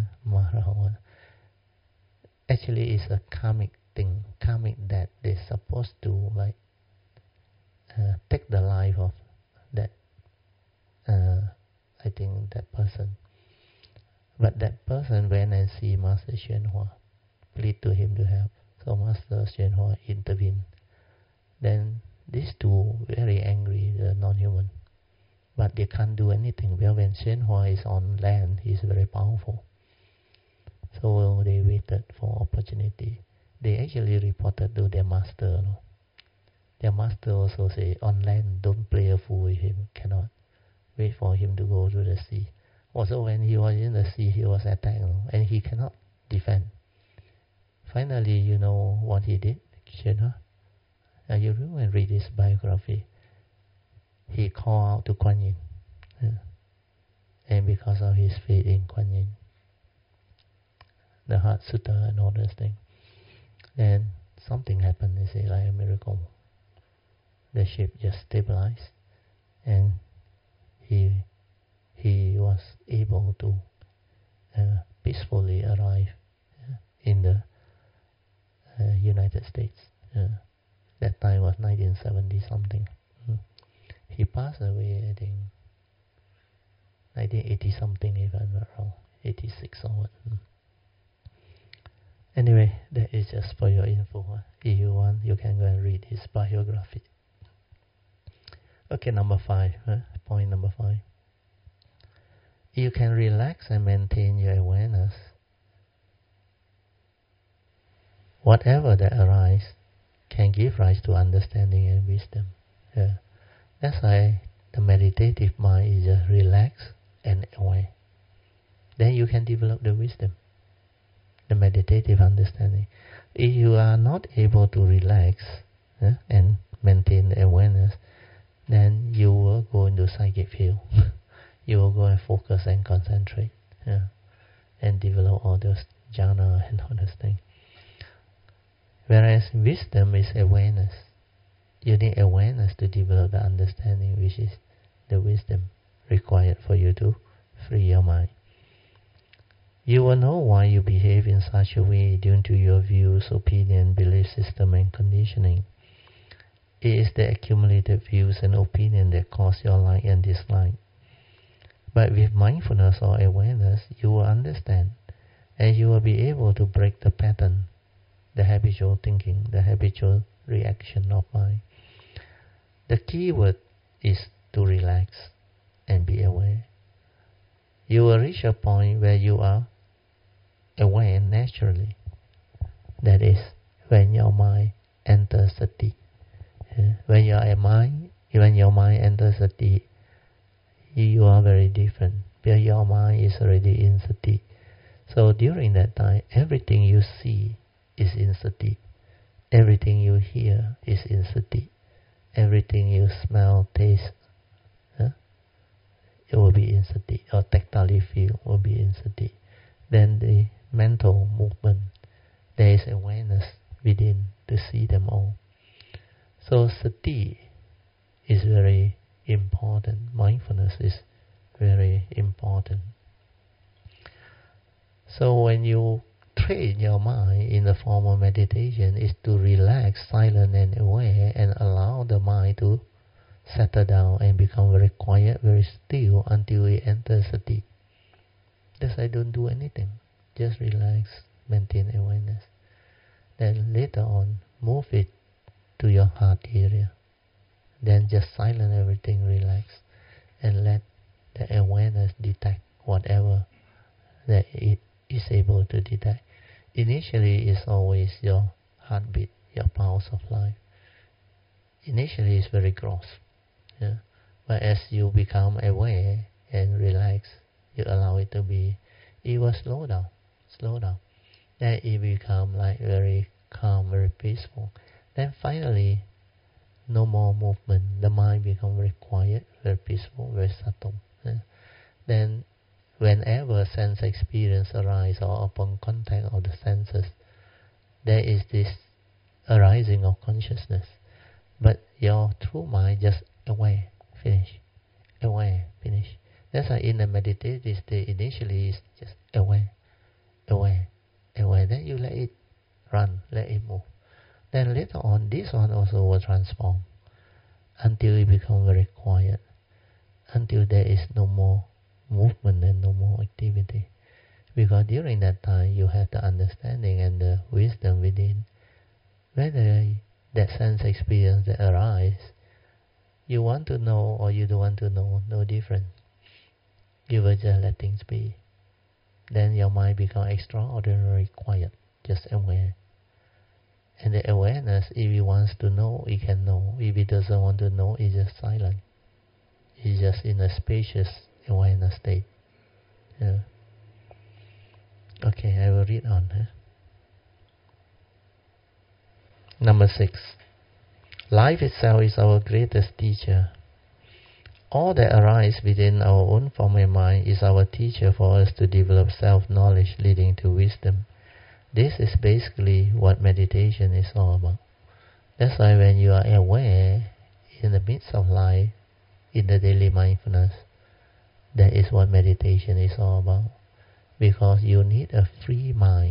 actually it's a karmic thing, karmic that they're supposed to like take the life of that, I think that person. But that person went and see Master Hsuan Hua, plead to him to help. So Master Hsuan Hua intervened. Then these two very angry, the non-human, but they can't do anything. Well, when Hsuan Hua is on land, he's very powerful. So they waited for opportunity. They actually reported to their master. No? Their master also say, on land, don't play a fool with him. Cannot wait for him to go to the sea. Also, when he was in the sea, he was attacked, no? And he cannot defend. Finally, you know what he did? You go and read his biography. He called out to Kuan Yin. And because of his faith in Kuan Yin, the Heart Sutta and all those things, then something happened, they say, like a miracle. The ship just stabilized, and he was able to peacefully arrive in the United States. That time was 1970 something. He passed away, I think, 1980 something, if I'm not wrong, 86 or what. Anyway, that is just for your info. If you want, you can go and read his biography. Okay, number 5. Point number 5. You can relax and maintain your awareness. Whatever that arises can give rise to understanding and wisdom. That's why the meditative mind is just relaxed and aware. Then you can develop the wisdom, the meditative understanding. If you are not able to relax and maintain the awareness, then you will go into psychic field. You will go and focus and concentrate, and develop all those jhana and all those things. Whereas wisdom is awareness. You need awareness to develop the understanding, which is the wisdom required for you to free your mind. You will know why you behave in such a way due to your views, opinion, belief system, and conditioning. It is the accumulated views and opinion that cause your like and dislike. But with mindfulness or awareness, you will understand, and you will be able to break the pattern, the habitual thinking, the habitual reaction of mind. The key word is to relax and be aware. You will reach a point where you are aware naturally. That is, when your mind enters sati. When your mind enters sati, you are very different. Where your mind is already in sati. So during that time, everything you see is in sati. Everything you hear is in sati. Everything you smell, taste, it will be in sati. Or tactile feel will be in sati. Then the mental movement, there is awareness within to see them all. So sati is very important. Mindfulness is very important. So when you train your mind in the form of meditation, is to relax, silent and aware, and allow the mind to settle down and become very quiet, very still until it enters sati. Thus I don't do anything. Just relax, maintain awareness. Then later on, move it to your heart area. Then just silence everything, relax, and let the awareness detect whatever that it is able to detect. Initially, it's always your heartbeat, your pulse of life. Initially, it's very gross. But as you become aware and relax, you allow it to be, it will slow down. Then it become like very calm, very peaceful. Then finally, no more movement. The mind becomes very quiet, very peaceful, very subtle. Then whenever sense experience arises or upon contact of the senses, there is this arising of consciousness. But your true mind just aware, finish. Aware, finish. That's why in the meditative state initially is just aware, aware, aware. Then you let it run, let it move. Then later on, this one also will transform until it becomes very quiet, until there is no more movement and no more activity. Because during that time, you have the understanding and the wisdom within. Whether that sense experience that arises, you want to know or you don't want to know, no difference. You will just let things be. Then your mind becomes extraordinarily quiet, just aware. And the awareness, if it wants to know, it can know. If it doesn't want to know, it's just silent. It's just in a spacious awareness state. Yeah. Okay, I will read on. Number 6. Life itself is our greatest teacher. All that arises within our own form and mind is our teacher for us to develop self-knowledge leading to wisdom. This is basically what meditation is all about. That's why when you are aware in the midst of life, in the daily mindfulness, that is what meditation is all about. Because you need a free mind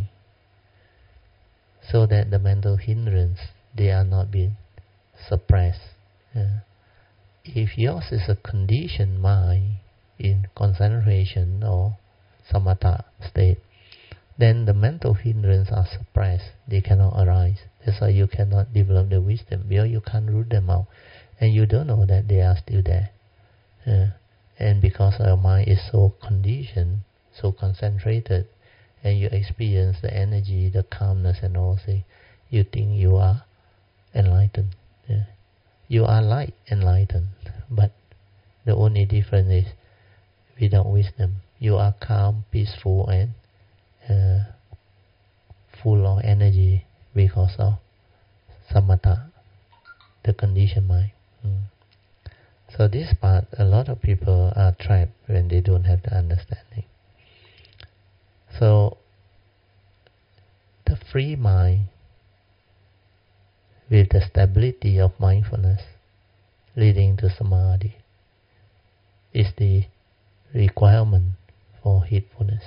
so that the mental hindrance, they are not being suppressed. If yours is a conditioned mind in concentration or samatha state, then the mental hindrance are suppressed. They cannot arise. That's why you cannot develop the wisdom, because you can't root them out. And you don't know that they are still there. And because our mind is so conditioned, so concentrated, and you experience the energy, the calmness and all things, you think you are enlightened. You are light enlightened, but the only difference is without wisdom. You are calm, peaceful, and full of energy because of samatha, the conditioned mind. So this part, a lot of people are trapped when they don't have the understanding. So the free mind with the stability of mindfulness leading to samadhi is the requirement for heedfulness.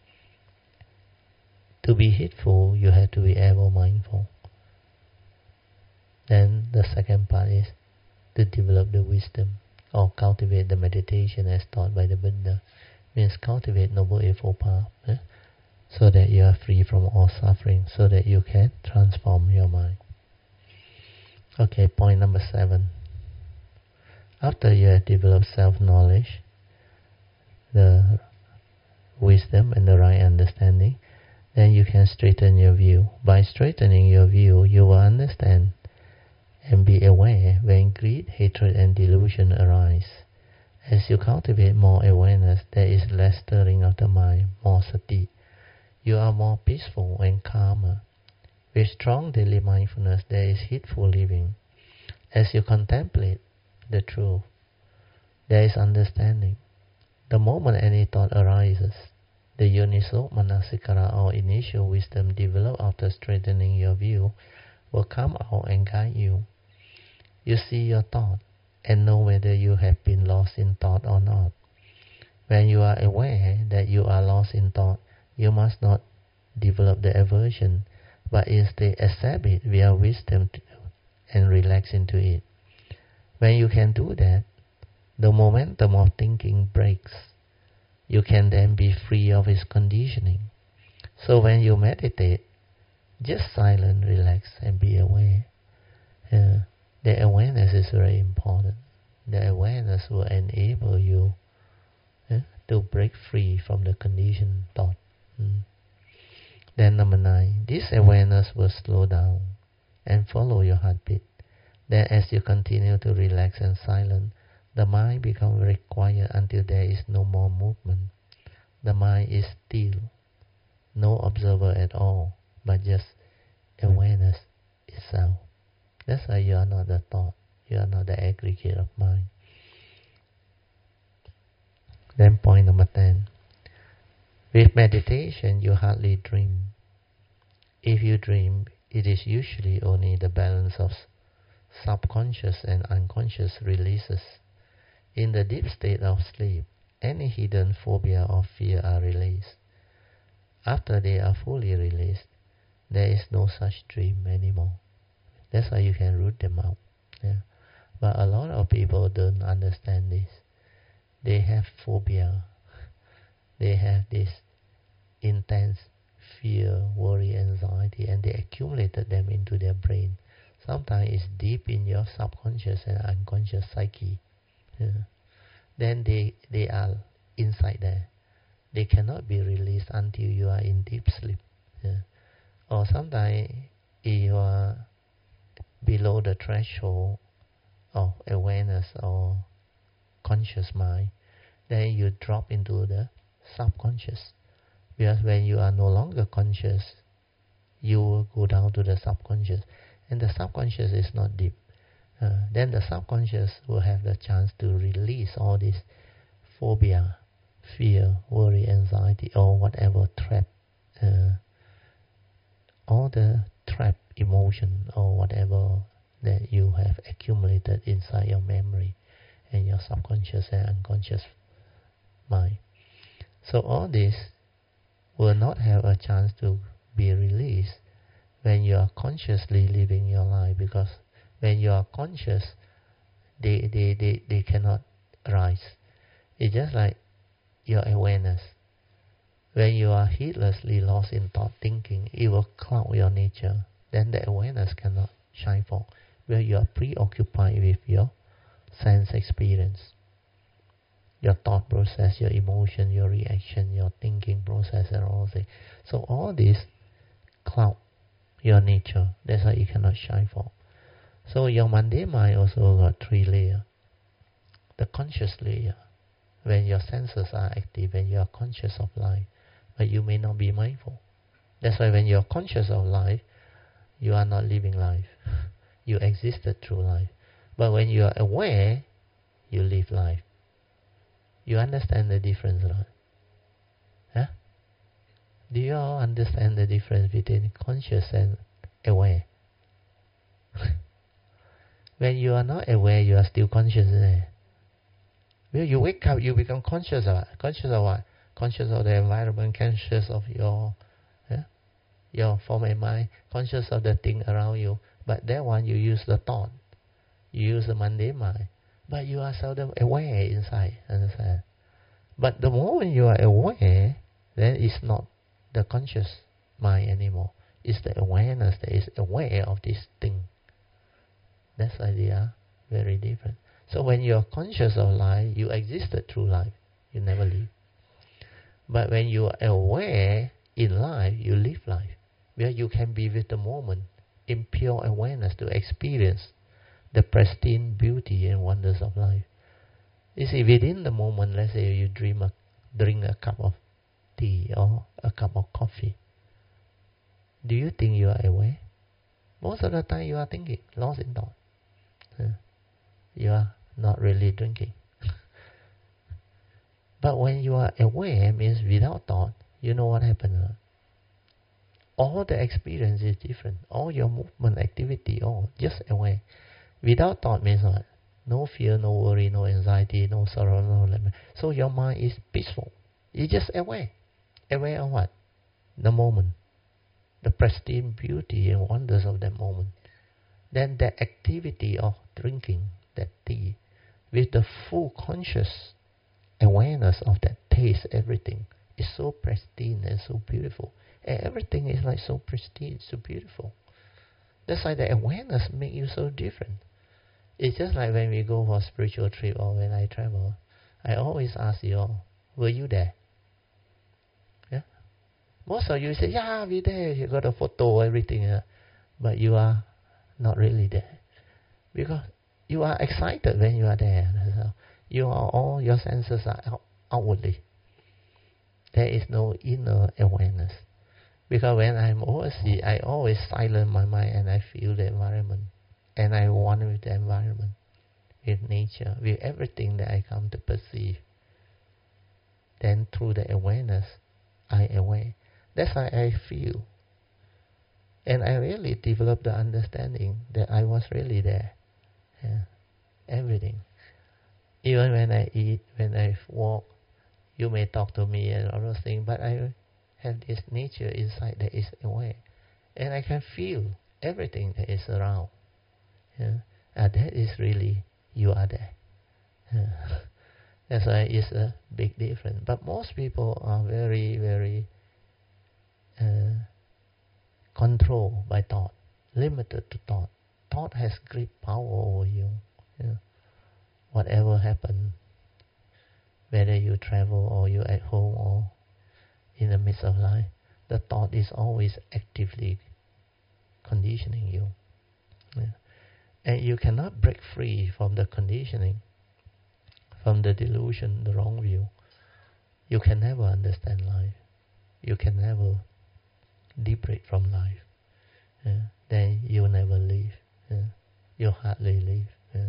To be heedful, you have to be ever mindful. Then the second part is to develop the wisdom or cultivate the meditation as taught by the Buddha. Means cultivate Noble Eightfold Path, so that you are free from all suffering, so that you can transform your mind. Okay, point number 7. After you have developed self-knowledge, the wisdom and the right understanding, then you can straighten your view. By straightening your view, you will understand and be aware when greed, hatred and delusion arise. As you cultivate more awareness, there is less stirring of the mind, more sati. You are more peaceful and calmer. With strong daily mindfulness, there is heedful living. As you contemplate the truth, there is understanding. The moment any thought arises, the yoniso manasikara or initial wisdom developed after straightening your view will come out and guide you. You see your thought and know whether you have been lost in thought or not. When you are aware that you are lost in thought, you must not develop the aversion, but instead accept it via wisdom and relax into it. When you can do that, the momentum of thinking breaks. You can then be free of its conditioning. So when you meditate, just silent, relax, and be aware. The awareness is very important. The awareness will enable you to break free from the conditioned thought. Then number 9, this awareness will slow down and follow your heartbeat. Then as you continue to relax and silent, the mind becomes very quiet until there is no more movement. The mind is still, no observer at all, but just awareness itself. That's why you are not the thought. You are not the aggregate of mind. Then point number 10. With meditation, you hardly dream. If you dream, it is usually only the balance of subconscious and unconscious releases. In the deep state of sleep, any hidden phobia or fear are released. After they are fully released, there is no such dream anymore. That's why you can root them out. Yeah. But a lot of people don't understand this. They have phobia. They have this intense fear, worry, anxiety, and they accumulated them into their brain. Sometimes it's deep in your subconscious and unconscious psyche. Yeah. Then they are inside there. They cannot be released until you are in deep sleep. Yeah. Or sometimes you are below the threshold of awareness or conscious mind, then you drop into the subconscious. Because when you are no longer conscious, you will go down to the subconscious. And the subconscious is not deep. Then the subconscious will have the chance to release all this phobia, fear, worry, anxiety, or whatever trap, all the trap emotion or whatever that you have accumulated inside your memory and your subconscious and unconscious mind. So all this will not have a chance to be released when you are consciously living your life, because when you are conscious, they cannot rise. It's just like your awareness. When you are heedlessly lost in thought thinking, it will cloud your nature. Then the awareness cannot shine forth. Where you are preoccupied with your sense experience, your thought process, your emotion, your reaction, your thinking process, and all things. So all this cloud your nature. That's why you cannot shine forth. So your mundane mind also got 3 layers. The conscious layer, when your senses are active and you are conscious of life, but you may not be mindful. That's why when you are conscious of life, you are not living life. You existed through life. But when you are aware, you live life. You understand the difference, right? Huh? Do you all understand the difference between conscious and aware? When you are not aware, you are still conscious. When you wake up, you become conscious of it. Conscious of what? Conscious of the environment, conscious of your form and mind, conscious of the thing around you. But that one, you use the thought. You use the mundane mind. But you are seldom aware inside. Understand? But the moment you are aware, then it's not the conscious mind anymore. It's the awareness that is aware of this thing. That's why they are very different. So when you are conscious of life, you existed through life. You never live. But when you are aware in life, you live life. Where you can be with the moment in pure awareness to experience the pristine beauty and wonders of life. You see, within the moment, let's say you drink a cup of tea or a cup of coffee. Do you think you are aware? Most of the time you are thinking, lost in thought. You are not really drinking. But when you are aware, means without thought, you know what happened. All the experience is different. All your movement, activity, all just aware. Without thought means what? No fear, no worry, no anxiety, no sorrow, no limit. So your mind is peaceful. You're just aware. Aware of what? The moment. The pristine beauty and wonders of that moment. Then the activity of drinking that tea with the full conscious awareness of that taste, everything is so pristine and so beautiful. And everything is like so pristine, so beautiful. That's why the awareness makes you so different. It's just like when we go for a spiritual trip or when I travel, I always ask you all, were you there? Yeah? Most of you say, yeah, we're there. You got a photo, everything. But you are not really there. Because you are excited when you are there. So you are all your senses are outwardly. There is no inner awareness. Because when I'm overseas, I always silence my mind and I feel the environment. and I one with the environment, with nature, with everything that I come to perceive. Then through the awareness, I aware. That's how I feel. And I really developed the understanding that I was really there. Yeah. Everything. Even when I eat, when I walk, you may talk to me and all those things, but I have this nature inside that is aware. And I can feel everything that is around. Yeah. That is really, you are there. Yeah. That's why it's a big difference. But most people are very, very controlled by thought, limited to thought. Thought has great power over you. Yeah. Whatever happens, whether you travel or you're at home or in the midst of life, the thought is always actively conditioning you. Yeah. And you cannot break free from the conditioning, from the delusion, the wrong view. You can never understand life. You can never liberate from life. Yeah. Then you never live. Yeah. You hardly live. Yeah.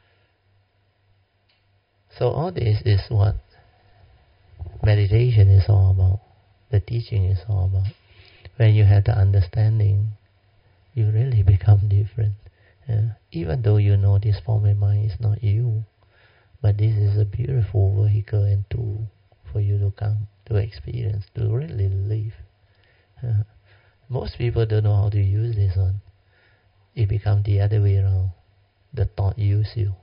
So all this is what meditation is all about. The teaching is all about. When you have the understanding, you really become different. Yeah. Even though you know this form of mind is not you, but this is a beautiful vehicle and tool for you to come, to experience, to really live. Most people don't know how to use this one. It becomes the other way around. The thought use you.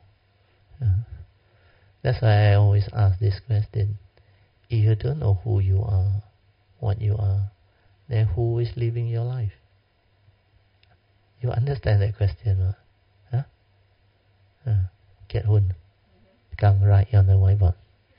That's why I always ask this question. If you don't know who you are, what you are, then who is living your life? You understand that question, huh? Get Hun. Come write on the whiteboard.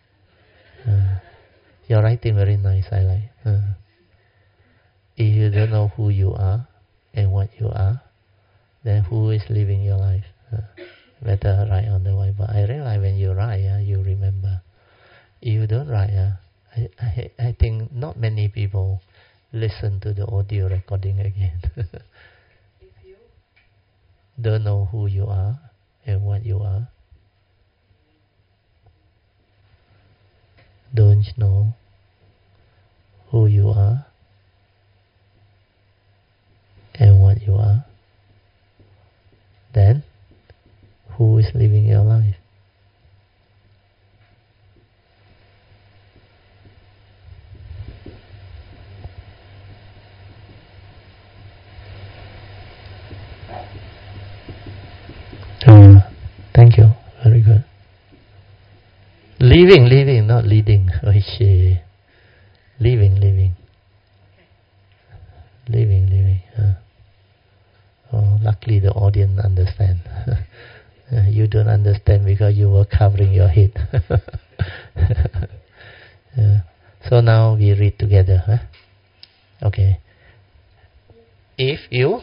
You're writing very nice, I like. If you don't know who you are and what you are, then who is living your life? Better write on the whiteboard. I realize when you write, you remember. If you don't write, I think not many people listen to the audio recording again. If you don't know who you are and what you are, don't know who you are and what you are, then who is living your life? Thank you. Very good. Living, not leading. Living. Living. Luckily the audience understand. You don't understand because you were covering your head. So now we read together. Okay. If you,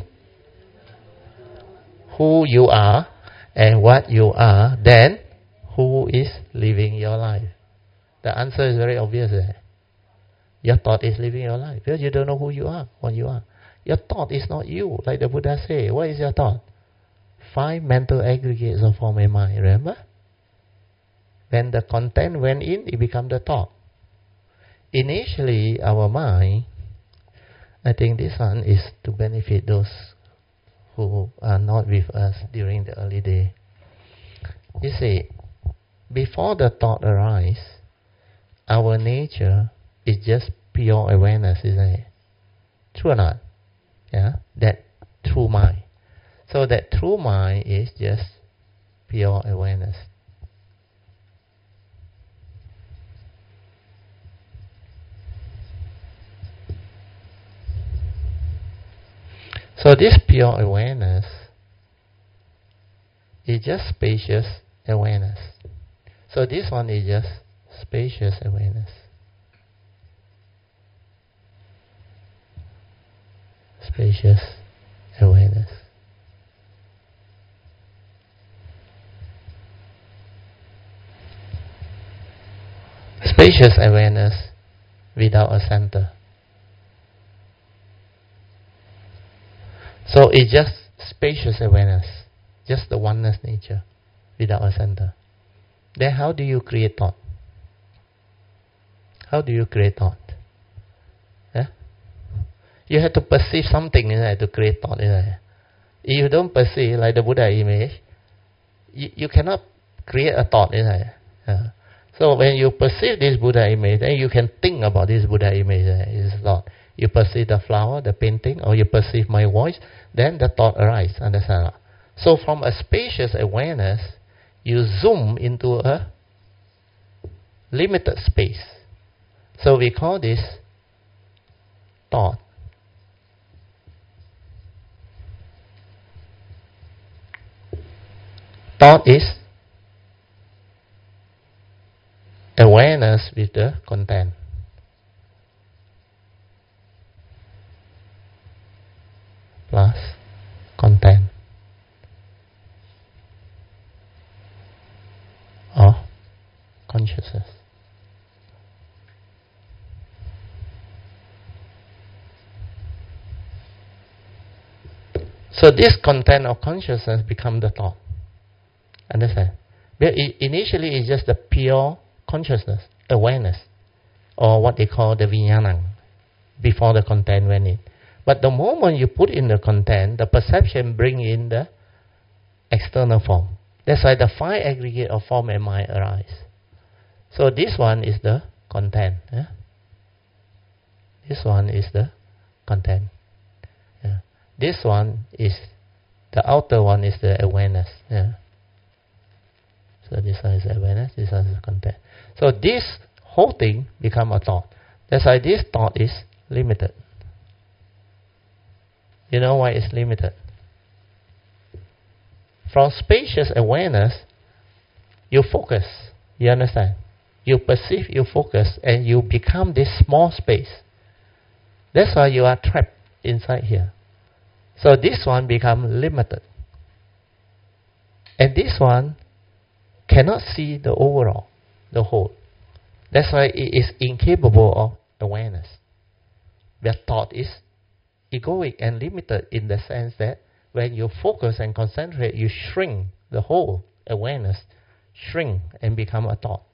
who you are and what you are, then who is living your life? The answer is very obvious. Your thought is living your life because you don't know who you are, what you are. Your thought is not you, like the Buddha say. What is your thought? 5 mental aggregates of form and mind, remember? When the content went in, it became the thought. Initially, our mind, I think this one is to benefit those who are not with us during the early day. You see, before the thought arises, our nature is just pure awareness, isn't it? True or not? Yeah, that true mind. So that true mind is just pure awareness. So this pure awareness is just spacious awareness. So this one is just spacious awareness. Spacious awareness. Spacious awareness without a center. So it's just spacious awareness. just the oneness nature without a center. Then how do you create thought? How do you create thought? You have to perceive something to create thought. If you don't perceive, like the Buddha image, you cannot create a thought. So when you perceive this Buddha image, then you can think about this Buddha image. It's thought. You perceive the flower, the painting, or you perceive my voice, then the thought arises. Understand? So from a spacious awareness, you zoom into a limited space. So we call this thought. Thought is awareness with the content. Plus content. Or consciousness. So this content of consciousness become the thought. Understand? But initially it's just the pure consciousness, awareness, or what they call the vijnana, before the content went in. But the moment you put in the content, the perception bring in the external form. That's why the five aggregate of form and mind arise. So this one is the content. This one is the content. This one is, the outer one is the awareness. So this one is awareness, this one is content. So this whole thing become a thought. That's why this thought is limited. You know why it's limited? From spacious awareness, you focus. You understand? You perceive, you focus, and you become this small space. That's why you are trapped inside here. So this one become limited. And this one cannot see the overall, the whole. That's why it is incapable of awareness. The thought is egoic and limited in the sense that when you focus and concentrate, you shrink the whole awareness, shrink and become a thought.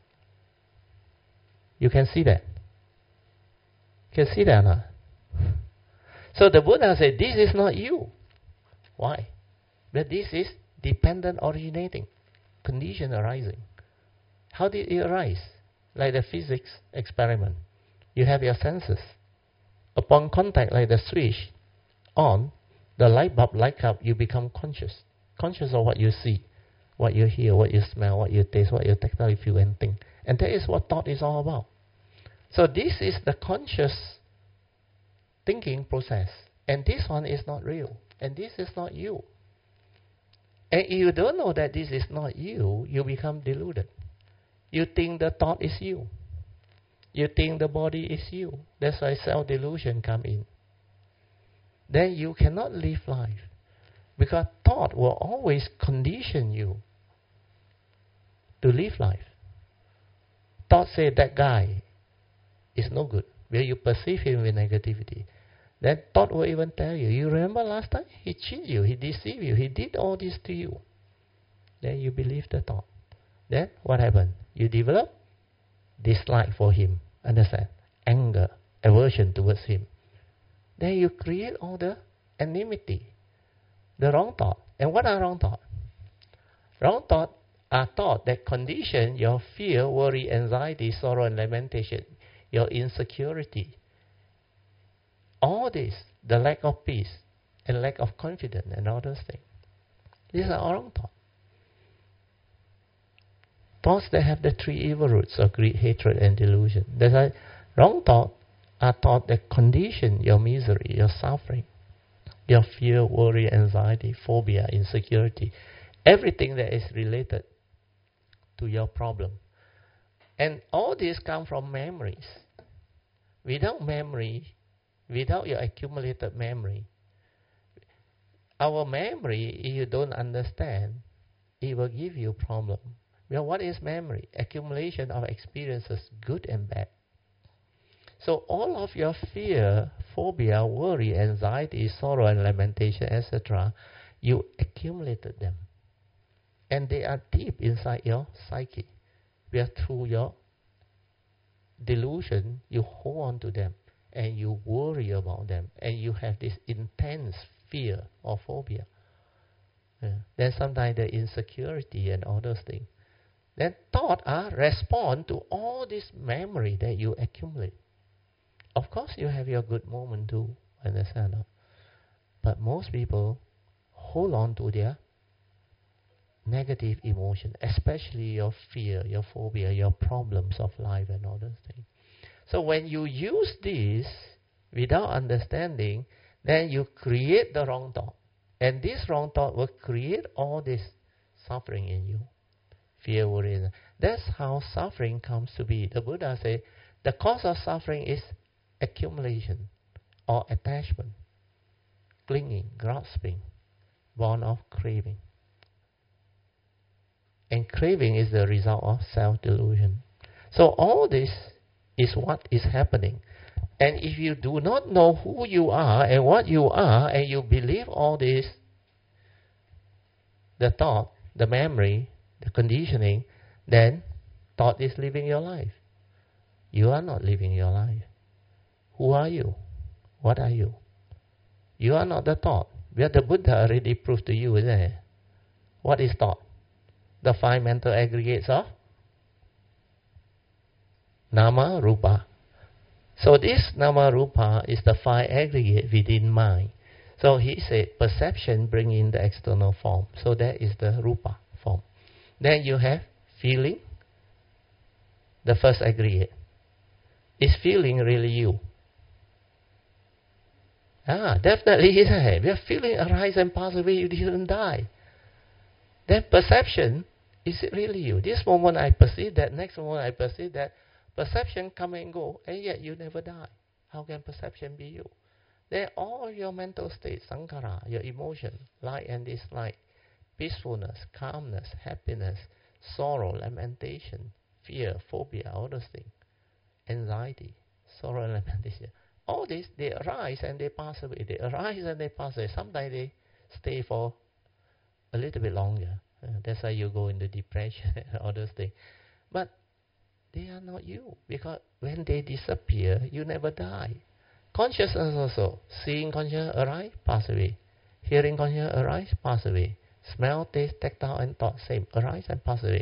You can see that. You can see that or not? So the Buddha said, this is not you. Why? But this is dependent originating, condition arising. How did it arise? Like the physics experiment. You have your senses. Upon contact, like the switch on, the light bulb light up, you become conscious. Conscious of what you see, what you hear, what you smell, what you taste, what you tactile, feel and think. And that is what thought is all about. So this is the conscious thinking process. And this one is not real. And this is not you. And if you don't know that this is not you, you become deluded. You think the thought is you. You think the body is you. That's why self-delusion come in. Then you cannot live life. Because thought will always condition you to live life. Thought say that guy is no good. Where you perceive him with negativity. Then thought will even tell you, you remember last time? He cheated you, he deceived you, he did all this to you. Then you believe the thought. Then what happened? You develop dislike for him. Understand? Anger, aversion towards him. Then you create all the enmity. The wrong thought. And what are wrong thoughts? Wrong thoughts are thoughts that condition your fear, worry, anxiety, sorrow and lamentation, your insecurity. All this, the lack of peace and lack of confidence and all those things. These are all wrong thoughts. Thoughts that have the three evil roots of greed, hatred and delusion. That's why wrong thoughts are thoughts that condition your misery, your suffering, your fear, worry, anxiety, phobia, insecurity, everything that is related to your problem. And all this come from memories. Without memory, without your accumulated memory, our memory, if you don't understand, it will give you problem. Well, what is memory? Accumulation of experiences, good and bad. So all of your fear, phobia, worry, anxiety, sorrow and lamentation, etc., you accumulated them. And they are deep inside your psyche, where through your delusion, you hold on to them, and you worry about them, and you have this intense fear or phobia. Then sometimes the insecurity and all those things. Then thought respond to all this memory that you accumulate. Of course, you have your good moment too, understand? But most people hold on to their negative emotion, especially your fear, your phobia, your problems of life and all those things. So when you use this without understanding, then you create the wrong thought. And this wrong thought will create all this suffering in you. Fear, worry. That's how suffering comes to be. The Buddha said the cause of suffering is accumulation or attachment, clinging, grasping, born of craving. And craving is the result of self-delusion. So all this is what is happening. And if you do not know who you are and what you are, and you believe all this, the thought, the memory, the conditioning, then thought is living your life. You are not living your life. Who are you? What are you? You are not the thought. Where the Buddha already proved to you, isn't it? What is thought? The 5 mental aggregates of Nama, Rupa. So this Nama, Rupa is the 5 aggregate within mind. So he said perception bring in the external form. So that is the Rupa form. Then you have feeling, the first aggregate. Is feeling really you? Definitely isn't it? Where feeling arise and pass away, you didn't die. Then perception, is it really you? This moment I perceive that, next moment I perceive that. Perception come and go, and yet you never die. How can perception be you? Then all your mental states, sankhara, your emotion, like and dislike, peacefulness, calmness, happiness, sorrow, lamentation, fear, phobia, all those things, anxiety, sorrow and lamentation. All this, they arise and they pass away. They arise and they pass away. Sometimes they stay for a little bit longer. That's why you go into depression and all those things. But they are not you, because when they disappear, you never die. Consciousness also. Seeing consciousness arise, pass away. Hearing consciousness arise, pass away. Smell, taste, tactile and thought, same. Arise and pass away.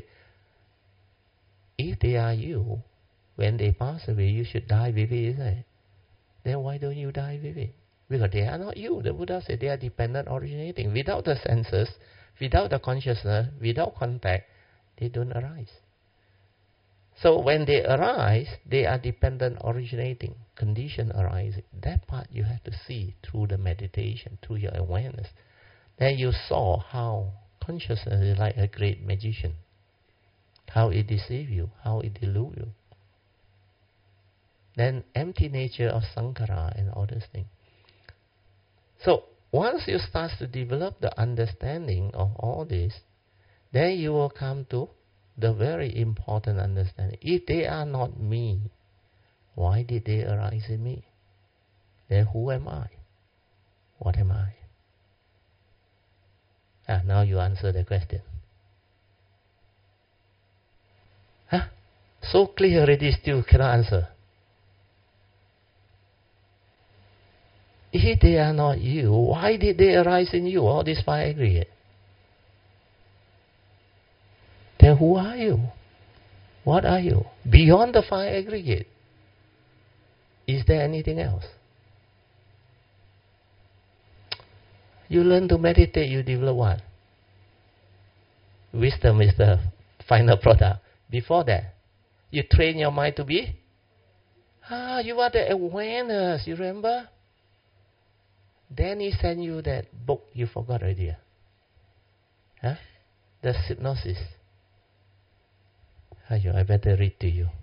If they are you, when they pass away, you should die with it, isn't it? Then why don't you die with it? Because they are not you. The Buddha said they are dependent originating. Without the senses, without the consciousness, without contact, they don't arise. So when they arise, they are dependent originating, condition arising. That part you have to see through the meditation, through your awareness. Then you saw how consciousness is like a great magician. How it deceives you, how it deludes you. Then empty nature of sankhara and all those things. So once you start to develop the understanding of all this, then you will come to the very important understanding. If they are not me, why did they arise in me? Then who am I? What am I? Now you answer the question. So clear already, still cannot answer. If they are not you, why did they arise in you, all these 5 aggregates? Then who are you? What are you? Beyond the 5 aggregates, is there anything else? You learn to meditate, you develop what? Wisdom is the final product. Before that, you train your mind to be? You are the awareness, you remember? Then he sent you that book you forgot already. The hypnosis. I better read to you.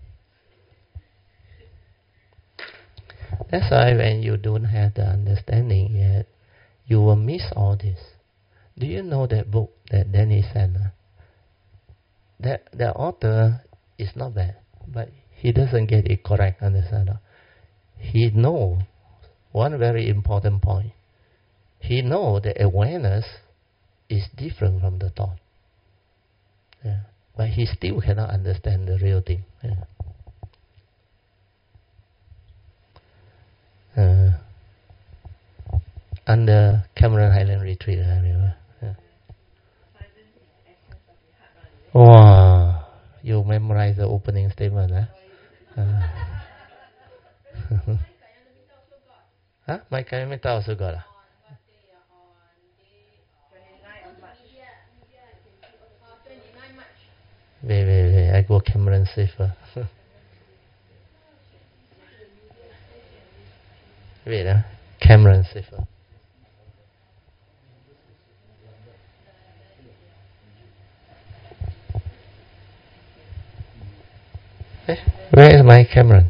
That's why when you don't have the understanding yet, you will miss all this. Do you know that book that Danny sent? That the author is not bad, but he doesn't get it correct, understand? He knows one very important point. He knows that awareness is different from the thought. Yeah. But he still cannot understand the real thing. Yeah. Under Cameron Highland Retreat, I remember. Yeah. Wow, you memorize the opening statement, huh? Huh? My Kayamita also got. Wait, I go Cameron safer. Wait, Cameron safer. Where is my Cameron?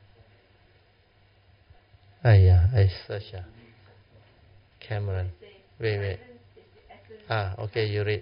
Yeah, I search. Cameron. Wait. Okay, you read.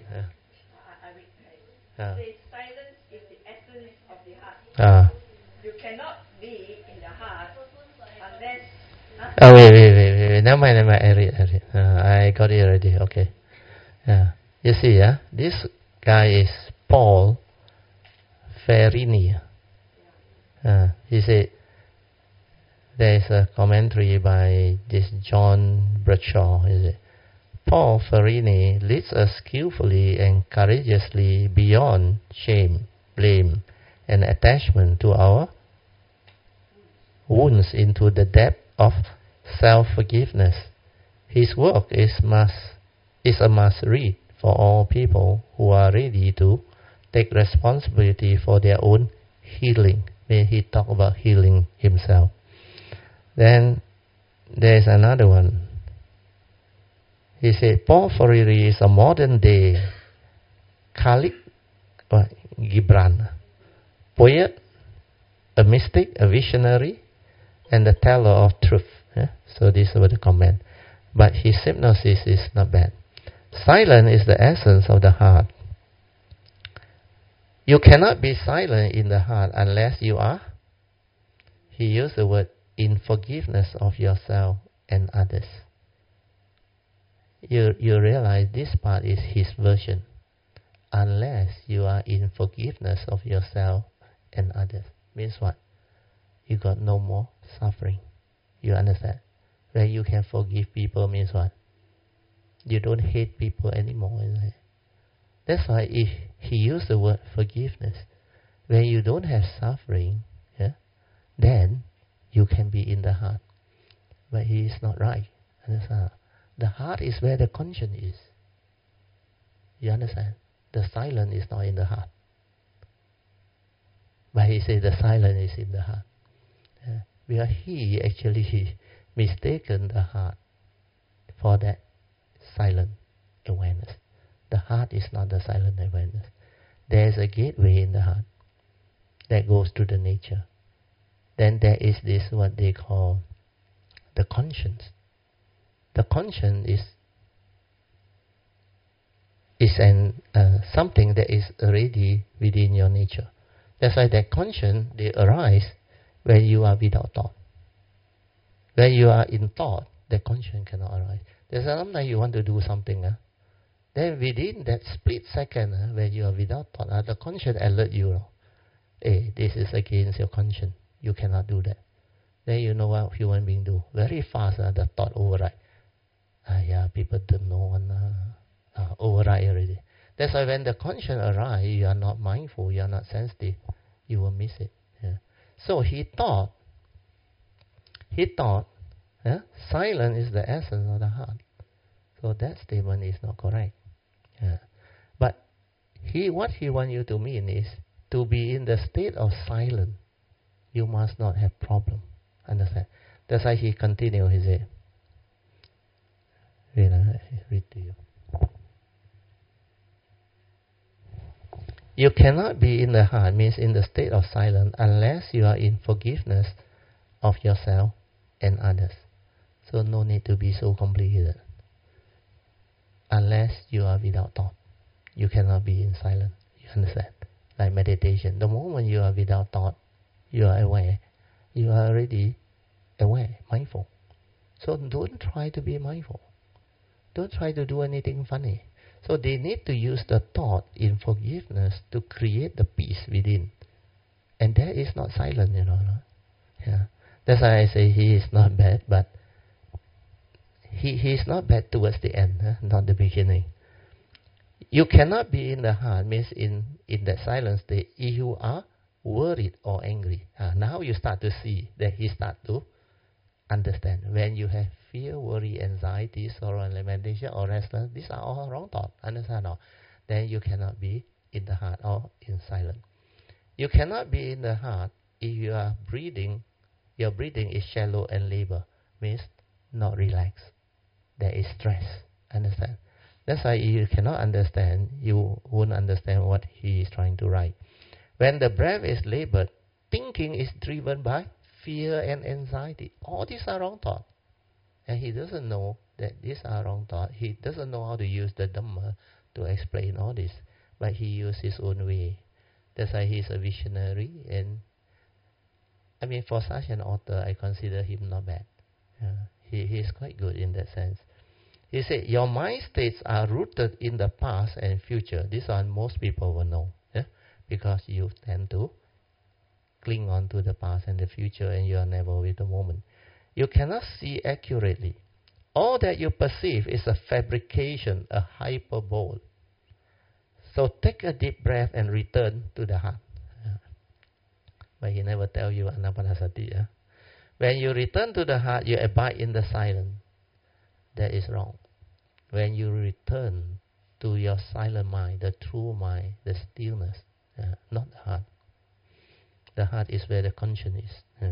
Silence is the essence of the heart. You cannot be in the heart unless... Wait. Never mind. I read. I got it already. Okay. You see, this guy is Paul Ferrini. He said, there is a commentary by this John Bradshaw. Is it? Paul Ferrini leads us skillfully and courageously beyond shame, blame, and attachment to our wounds into the depth of self-forgiveness. His work is a must read for all people who are ready to take responsibility for their own healing. May he talk about healing himself. Then there is another one. He said, Paul Ferrini is a modern day Khalil Gibran, poet, a mystic, a visionary, and a teller of truth. So this was the comment. But his hypnosis is not bad. Silent is the essence of the heart. You cannot be silent in the heart unless you are, he used the word, in forgiveness of yourself and others. You realize this part is his version. Unless you are in forgiveness of yourself and others. Means what? You got no more suffering. You understand? When you can forgive people means what? You don't hate people anymore. Isn't it? That's why if he used the word forgiveness, when you don't have suffering, then you can be in the heart. But he is not right. Understand? The heart is where the conscience is. You understand? The silence is not in the heart. But he said the silence is in the heart. Where he actually mistaken the heart for that silent awareness. The heart is not the silent awareness. There is a gateway in the heart that goes to the nature. Then there is this what they call the conscience. The conscience is something that is already within your nature. That's why that conscience, they arise when you are without thought. When you are in thought, the conscience cannot arise. There's sometimes you want to do something, then within that split second, when you are without thought, the conscience alert you. Hey, this is against your conscience. You cannot do that. Then you know what human beings do. Very fast, the thought override. People don't know, override already. That's why when the conscience arises, you are not mindful, you are not sensitive, you will miss it. So he thought, silence is the essence of the heart. So that statement is not correct. But what he wants you to mean is, to be in the state of silence, you must not have problem. Understand? That's why he continued, he said, read to you. You cannot be in the heart, means in the state of silence, unless you are in forgiveness of yourself and others. So no need to be so complicated. Unless you are without thought, you cannot be in silence. You understand? Like meditation. The moment you are without thought, you are aware. You are already aware, mindful. So don't try to be mindful. Don't try to do anything funny. So they need to use the thought in forgiveness to create the peace within. And that is not silent, Yeah. That's why I say he is not bad, but he is not bad towards the end, not the beginning. You cannot be in the heart, means in that silent state, if you are worried or angry. Now you start to see that he start to understand. When you have fear, worry, anxiety, sorrow, and lamentation, or restlessness, these are all wrong thoughts. Understand or? Then you cannot be in the heart or in silence. You cannot be in the heart if you are breathing. Your breathing is shallow and labor, means not relaxed. There is stress. Understand? That's why you cannot understand, you won't understand what he is trying to write. When the breath is labored, thinking is driven by fear and anxiety. All these are wrong thoughts. And he doesn't know that these are wrong thoughts. He doesn't know how to use the Dhamma to explain all this. But he uses his own way. That's why he's a visionary. And for such an author, I consider him not bad. He is quite good in that sense. He said, your mind states are rooted in the past and future. This one most people will know. Because you tend to cling on to the past and the future, and you are never with the moment. You cannot see accurately. All that you perceive is a fabrication, a hyperbole. So take a deep breath and return to the heart. But he never tell you anapanasati. When you return to the heart, you abide in the silence. That is wrong. When you return to your silent mind, the true mind, the stillness, not the heart. The heart is where the conscience is.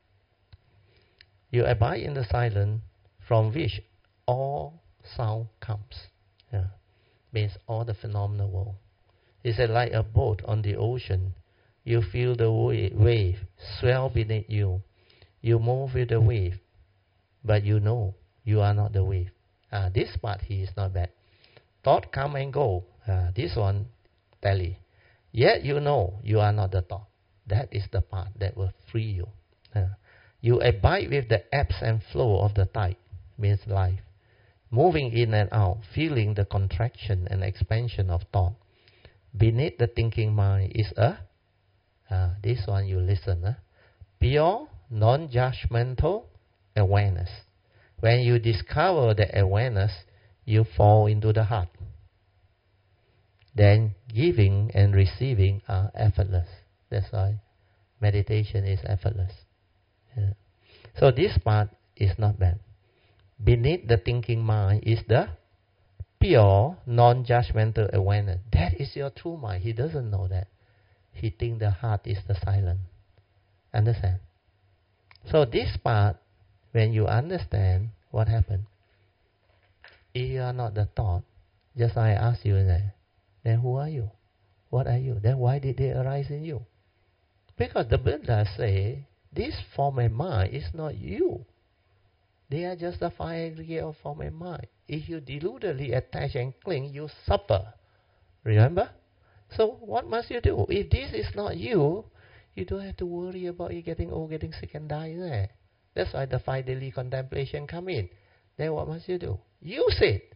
You abide in the silence from which all sound comes. Means all the phenomenal world. He said, like a boat on the ocean, you feel the wave swell beneath you. You move with the wave, but you know you are not the wave. This part he is not bad. Thought come and go. This one tally. Yet you know you are not the thought. That is the part that will free you. You abide with the ebbs and flow of the tide, means life. Moving in and out, feeling the contraction and expansion of thought. Beneath the thinking mind is this one you listen, pure, non-judgmental awareness. When you discover the awareness, you fall into the heart. Then giving and receiving are effortless. That's why meditation is effortless. So this part is not bad. Beneath the thinking mind is the pure, non-judgmental awareness. That is your true mind. He doesn't know that. He thinks the heart is the silent. Understand? So this part, when you understand what happened, if you are not the thought, just like I asked you there, then who are you? What are you? Then why did they arise in you? Because the Buddha say, this form and mind is not you. They are just the five aggregate of form and mind. If you deludedly attach and cling, you suffer. Remember? So what must you do? If this is not you, you don't have to worry about you getting old, getting sick and dying there. That's why the 5 daily contemplation come in. Then what must you do? Use it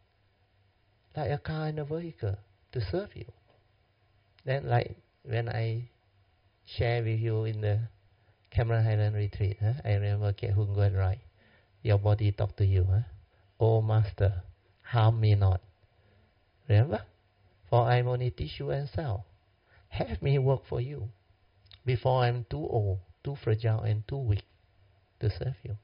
like a car and a vehicle to serve you. Then like when I share with you in the Cameron Highland retreat, I remember Khet Hung go and write, your body talk to you. Oh Master, harm me not. Remember? For I am only tissue and cell. Have me work for you before I am too old, too fragile and too weak to serve you.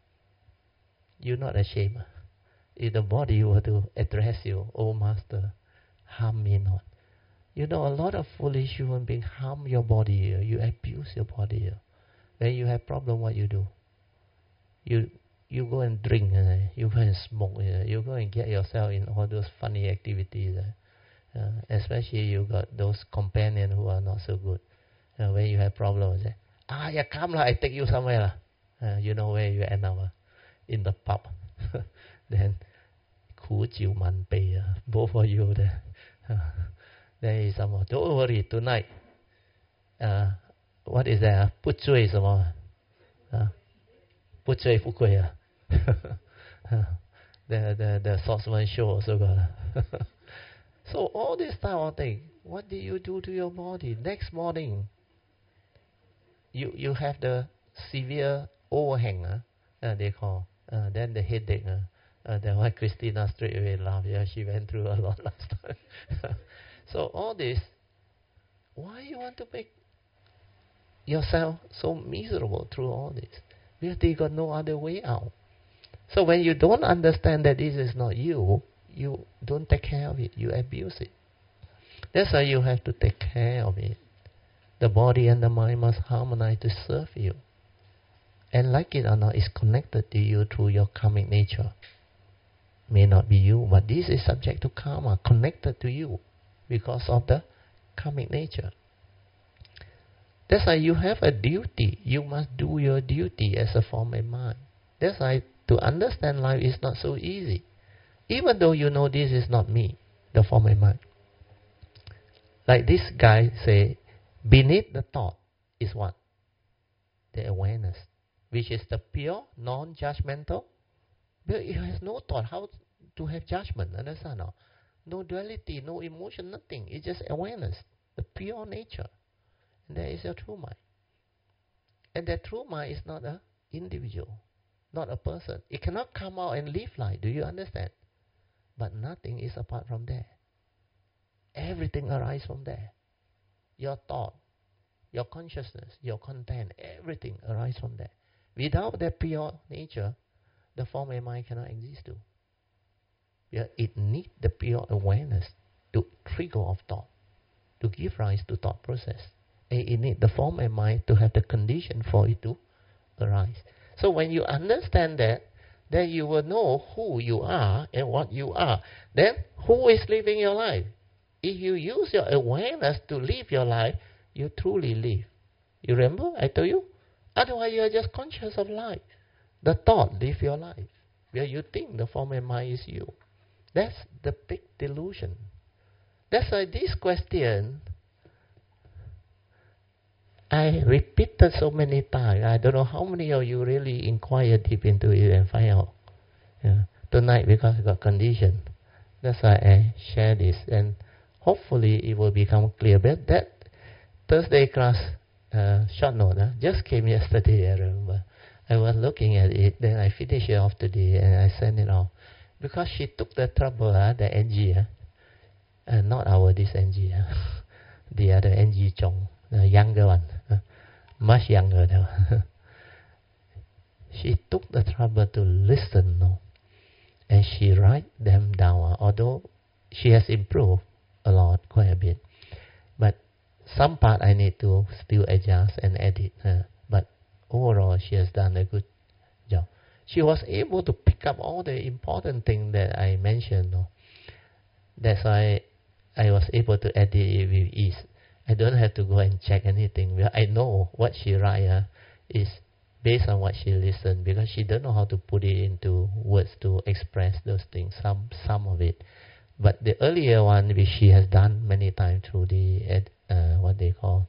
You're not ashamed. If the body were to address you, oh Master, harm me not. You know, a lot of foolish human beings harm your body. You abuse your body. When you have problem, what you do? You go and drink. You go and smoke. You go and get yourself in all those funny activities. Especially you got those companions who are not so good. When you have problems, you come I take you somewhere. You know where you end up? In the pub. Then, 苦酒满杯, both of you there. There is some. Don't worry, tonight. What is that? 不醉什么? 不醉不归. the Swordsman show also got. So all this type of thing, what did you do to your body? Next morning, you have the severe overhang, they call. Then the headache. Then why Christina straight away laughed. Yeah, she went through a lot last time. So all this, why you want to make yourself so miserable through all this? Because you got no other way out. So when you don't understand that this is not you, you don't take care of it. You abuse it. That's why you have to take care of it. The body and the mind must harmonize to serve you. And like it or not, it's connected to you through your karmic nature. May not be you, but this is subject to karma, connected to you because of the karmic nature. That's why you have a duty. You must do your duty as a form of mind. That's why to understand life is not so easy. Even though you know this is not me, the form of mind. Like this guy say, beneath the thought is what? The awareness, which is the pure, non-judgmental. But it has no thought. How to have judgment? Understand? No duality, no emotion, nothing. It's just awareness, the pure nature. And that is your true mind. And that true mind is not an individual, not a person. It cannot come out and live life. Do you understand? But nothing is apart from there. Everything arises from there. Your thought, your consciousness, your content, everything arises from there. Without that pure nature, the form of mind cannot exist too. Yeah, it needs the pure awareness to trigger off thought, to give rise to thought process. And it needs the form of mind to have the condition for it to arise. So when you understand that, then you will know who you are and what you are. Then who is living your life? If you use your awareness to live your life, you truly live. You remember I told you? Otherwise you are just conscious of life. The thought live your life. Where you think the form of mind is you. That's the big delusion. That's why this question I repeated so many times. I don't know how many of you really inquire deep into it and find out. Yeah. Tonight, because I got condition, that's why I share this. And hopefully it will become clear. But that Thursday class, short note, just came yesterday, I remember. I was looking at it, then I finished it off today and I sent it off. Because she took the trouble, the NG, not our this NG, the other NG Chong, the younger one, much younger now. She took the trouble to listen, no? And she write them down, although she has improved a lot, quite a bit. But some part I need to still adjust and edit. But overall, she has done a good job. She was able to pick up all the important things that I mentioned. No? That's why I was able to edit it with ease. I don't have to go and check anything. I know what she write is based on what she listened, because she don't know how to put it into words to express those things, some of it. But the earlier one, which she has done many times through the, what they call,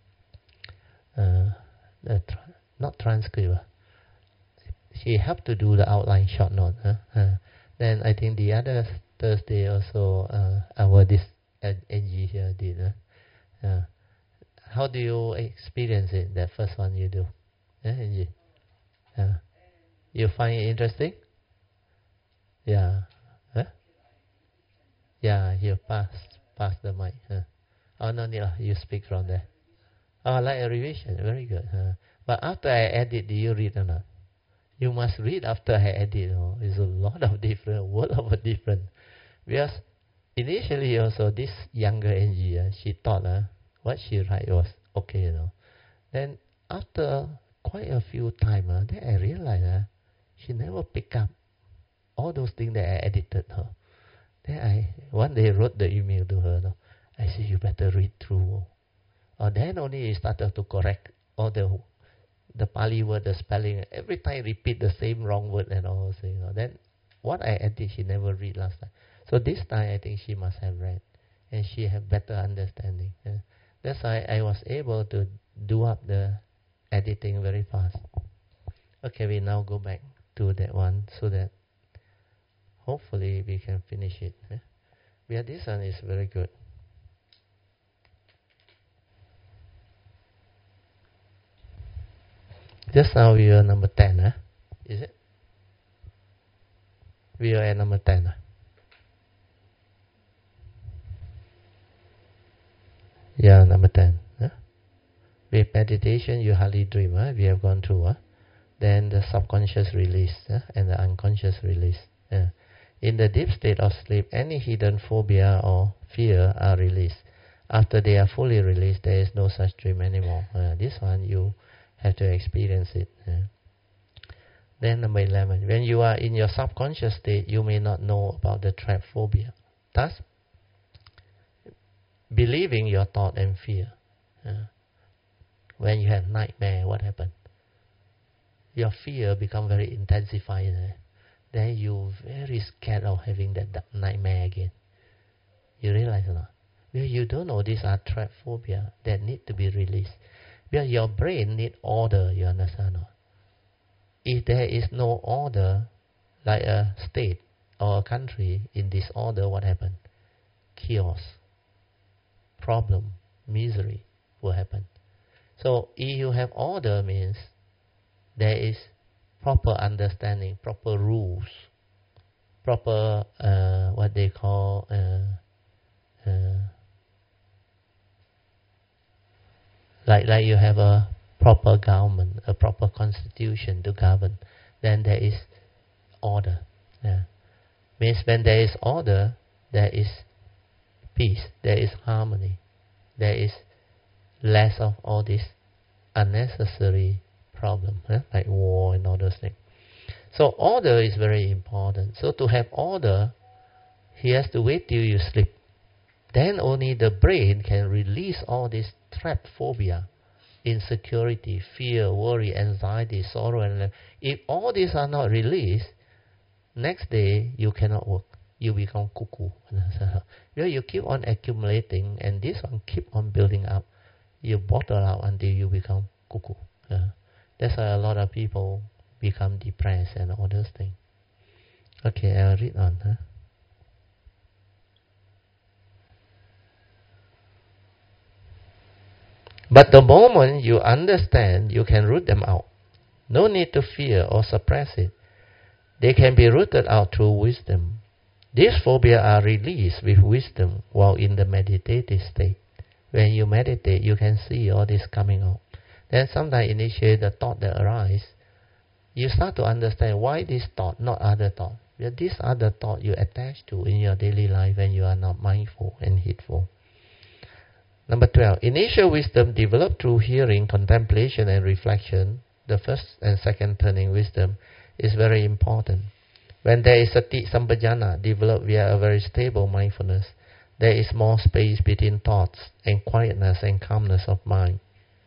not transcript. She helped to do the outline short note. Then I think the other Thursday also, our this NG here did. How do you experience it, that first one you do? NG? You find it interesting? Yeah. Yeah, you pass the mic. Oh, no, you speak from there. Oh, like a revision. Very good. But after I edit, do you read or not? You must read after I edit. It's a lot of different, word of a different. Because initially also this younger NG, she thought what she write was okay. Then after quite a few times, then I realized she never picked up all those things that I edited her. Then I one day wrote the email to her. I said, you better read through. Then only I started to correct all the Pali word, the spelling. Every time repeat the same wrong word and all those things. Then what I edit, she never read last time. So this time I think she must have read. And she have better understanding. That's why I was able to do up the editing very fast. Okay, we now go back to that one so that hopefully we can finish it. Yeah, this one is very good. Just now we are number 10, is it? We are at number 10. Yeah, number 10. With meditation, you hardly dream. We have gone through. Then the subconscious release and the unconscious release. In the deep state of sleep, any hidden phobia or fear are released. After they are fully released, there is no such dream anymore. This one you have to experience it. Then number 11. When you are in your subconscious state, you may not know about the trap phobia. Thus, believing your thought and fear. When you have nightmare, what happened? Your fear become very intensified. Then you very scared of having that nightmare again. You realize or not? Well, you don't know these are trap phobia that need to be released. Well, your brain need order, you understand or not? If there is no order, like a state or a country in disorder, what happened? Chaos, problem, misery will happen. So if you have order, means there is proper understanding, proper rules, proper what they call like you have a proper government, a proper constitution to govern, then there is order. Means when there is order, there is peace, there is harmony, there is less of all this unnecessary problem, like war and all those things. So order is very important. So to have order, he has to wait till you sleep. Then only the brain can release all this trap phobia, insecurity, fear, worry, anxiety, sorrow, and if all these are not released, next day you cannot work. You become cuckoo. You keep on accumulating, and this one keep on building up. You bottle out until you become cuckoo. That's why a lot of people become depressed and all those things. Okay, I'll read on. But the moment you understand, you can root them out. No need to fear or suppress it. They can be rooted out through wisdom. These phobias are released with wisdom while in the meditative state. When you meditate, you can see all this coming out. Then sometimes initiate the thought that arises. You start to understand why this thought, not other thought. Well, this other thought you attach to in your daily life when you are not mindful and heedful. Number 12. Initial wisdom developed through hearing, contemplation and reflection, the first and second turning wisdom, is very important. When there is sati sampajana developed via a very stable mindfulness, there is more space between thoughts and quietness and calmness of mind.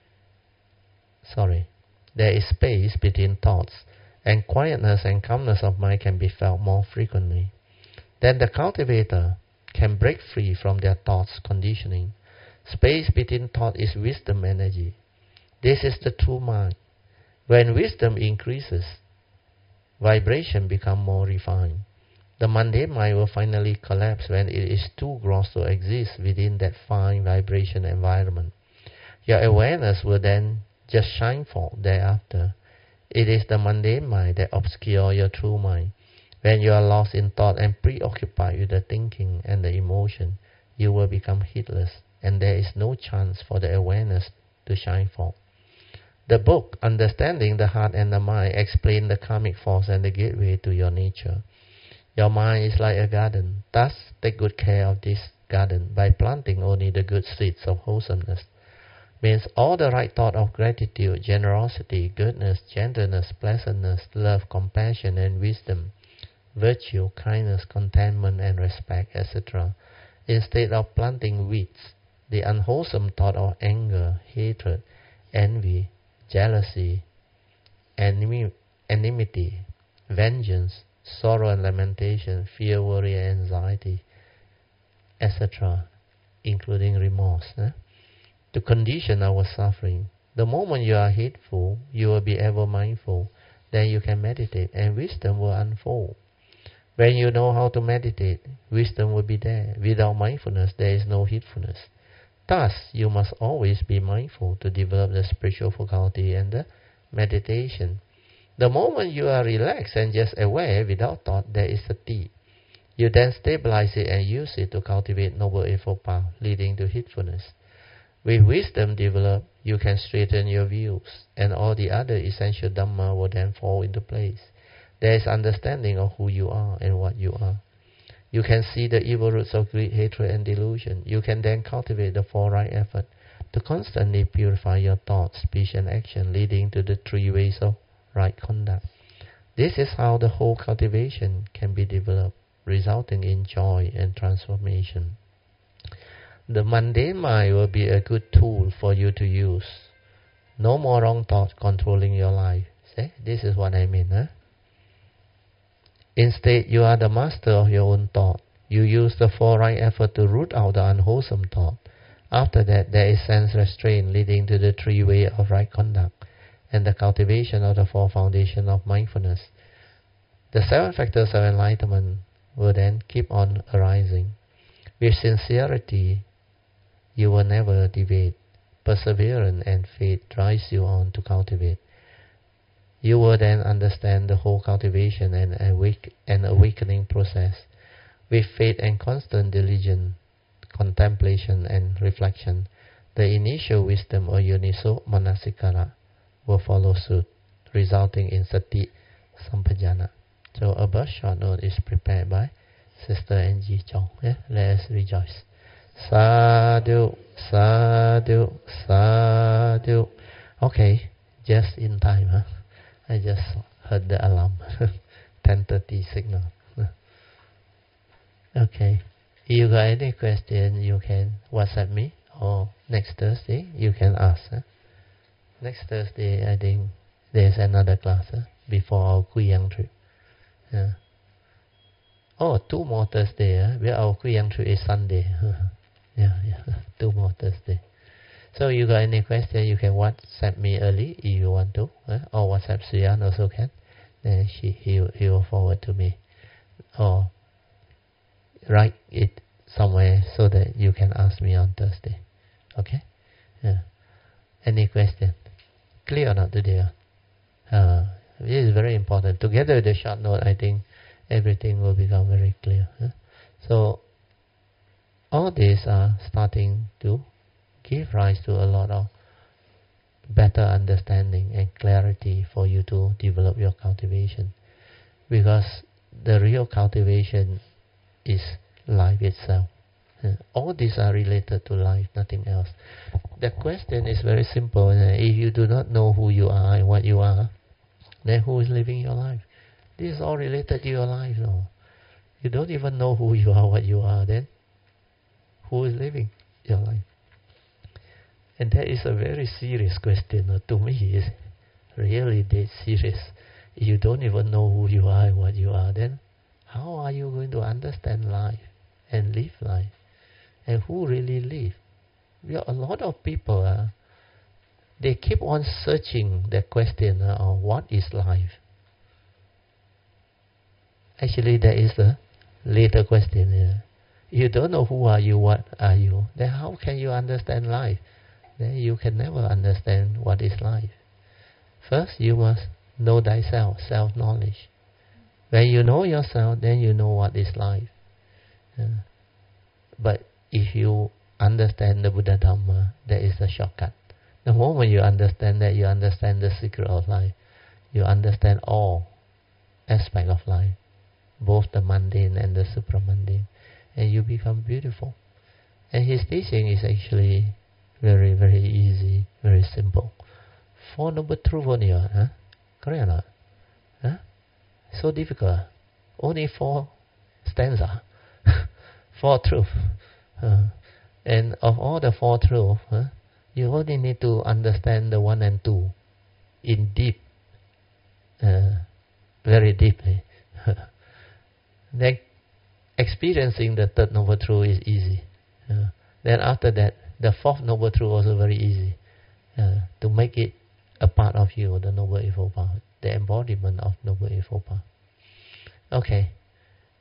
There is space between thoughts, and quietness and calmness of mind can be felt more frequently. Then the cultivator can break free from their thoughts conditioning. Space between thought is wisdom energy. This is the true mind. When wisdom increases, vibration becomes more refined. The mundane mind will finally collapse when it is too gross to exist within that fine vibration environment. Your awareness will then just shine forth thereafter. It is the mundane mind that obscures your true mind. When you are lost in thought and preoccupied with the thinking and the emotion, you will become heedless, and there is no chance for the awareness to shine forth. The book, Understanding the Heart and the Mind, explains the karmic force and the gateway to your nature. Your mind is like a garden. Thus, take good care of this garden by planting only the good seeds of wholesomeness. Means all the right thought of gratitude, generosity, goodness, gentleness, pleasantness, love, compassion and wisdom, virtue, kindness, contentment and respect, etc. Instead of planting weeds, the unwholesome thought of anger, hatred, envy, jealousy, enmity, vengeance, sorrow and lamentation, fear, worry and anxiety, etc., including remorse. To condition our suffering. The moment you are heedful, you will be ever mindful. Then you can meditate and wisdom will unfold. When you know how to meditate, wisdom will be there. Without mindfulness, there is no heedfulness. Thus, you must always be mindful to develop the spiritual faculty and the meditation. The moment you are relaxed and just aware without thought, there is sati. You then stabilize it and use it to cultivate Noble Eightfold Path, leading to heedfulness. With wisdom developed, you can straighten your views, and all the other essential Dhamma will then fall into place. There is understanding of who you are and what you are. You can see the evil roots of greed, hatred, and delusion. You can then cultivate the four right effort to constantly purify your thoughts, speech, and action, leading to the 3 ways of right conduct. This is how the whole cultivation can be developed, resulting in joy and transformation. The mundane mind will be a good tool for you to use. No more wrong thoughts controlling your life. See, this is what I mean, huh? Instead, you are the master of your own thought. You use the four right effort to root out the unwholesome thought. After that, there is sense restraint, leading to the 3 way of right conduct and the cultivation of the 4 foundation of mindfulness. The 7 factors of enlightenment will then keep on arising. With sincerity, you will never deviate. Perseverance and faith drives you on to cultivate. You will then understand the whole cultivation and awakening process. With faith and constant diligence, contemplation and reflection, the initial wisdom or Yoniso Manasikara will follow suit, resulting in Sati Sampajana. So a birth short note is prepared by Sister Angie Chong. Yeah? Let us rejoice. Sadhu, sadhu, sadhu. Okay, just in time, huh? I just heard the alarm. 10:30 signal. Okay. If you got any question, you can WhatsApp me, or next Thursday you can ask. Huh? Next Thursday, I think there's another class before our Kuyang trip. Oh, 2 more Thursday. Where our Kuyang trip is Sunday. Yeah, 2 more Thursday. So you got any question, you can WhatsApp me early if you want to, or WhatsApp Suyan also can. Then he will forward to me, or write it somewhere so that you can ask me on Thursday. Okay? Yeah. Any question? Clear or not today? This is very important. Together with the short note, I think everything will become very clear. So all these are starting to give rise to a lot of better understanding and clarity for you to develop your cultivation. Because the real cultivation is life itself. All these are related to life, nothing else. The question is very simple. If you do not know who you are and what you are, then who is living your life? This is all related to your life. No? You don't even know who you are, what you are, then who is living your life? And that is a very serious question. To me, it's really dead serious. If you don't even know who you are and what you are, then how are you going to understand life and live life? And who really live? A lot of people, they keep on searching the question of what is life. Actually, that is the later question. If you don't know who are you, what are you, then how can you understand life? Then you can never understand what is life. First, you must know thyself, self-knowledge. When you know yourself, then you know what is life. But if you understand the Buddha Dhamma, that is the shortcut. The moment you understand that, you understand the secret of life. You understand all aspects of life, both the mundane and the supramundane, and you become beautiful. And his teaching is actually very, very easy, very simple. 4 Noble Truths only, correct or not? So difficult. Only 4 stanza, 4 truths. And of all the 4 truths, you only need to understand the 1 and 2 in deep, very deeply. Then experiencing the 3rd Noble Truth is easy. Then after that, the 4th Noble Truth also very easy. To make it a part of you, the Noble Eightfold Path, the embodiment of Noble Eightfold Path. Okay,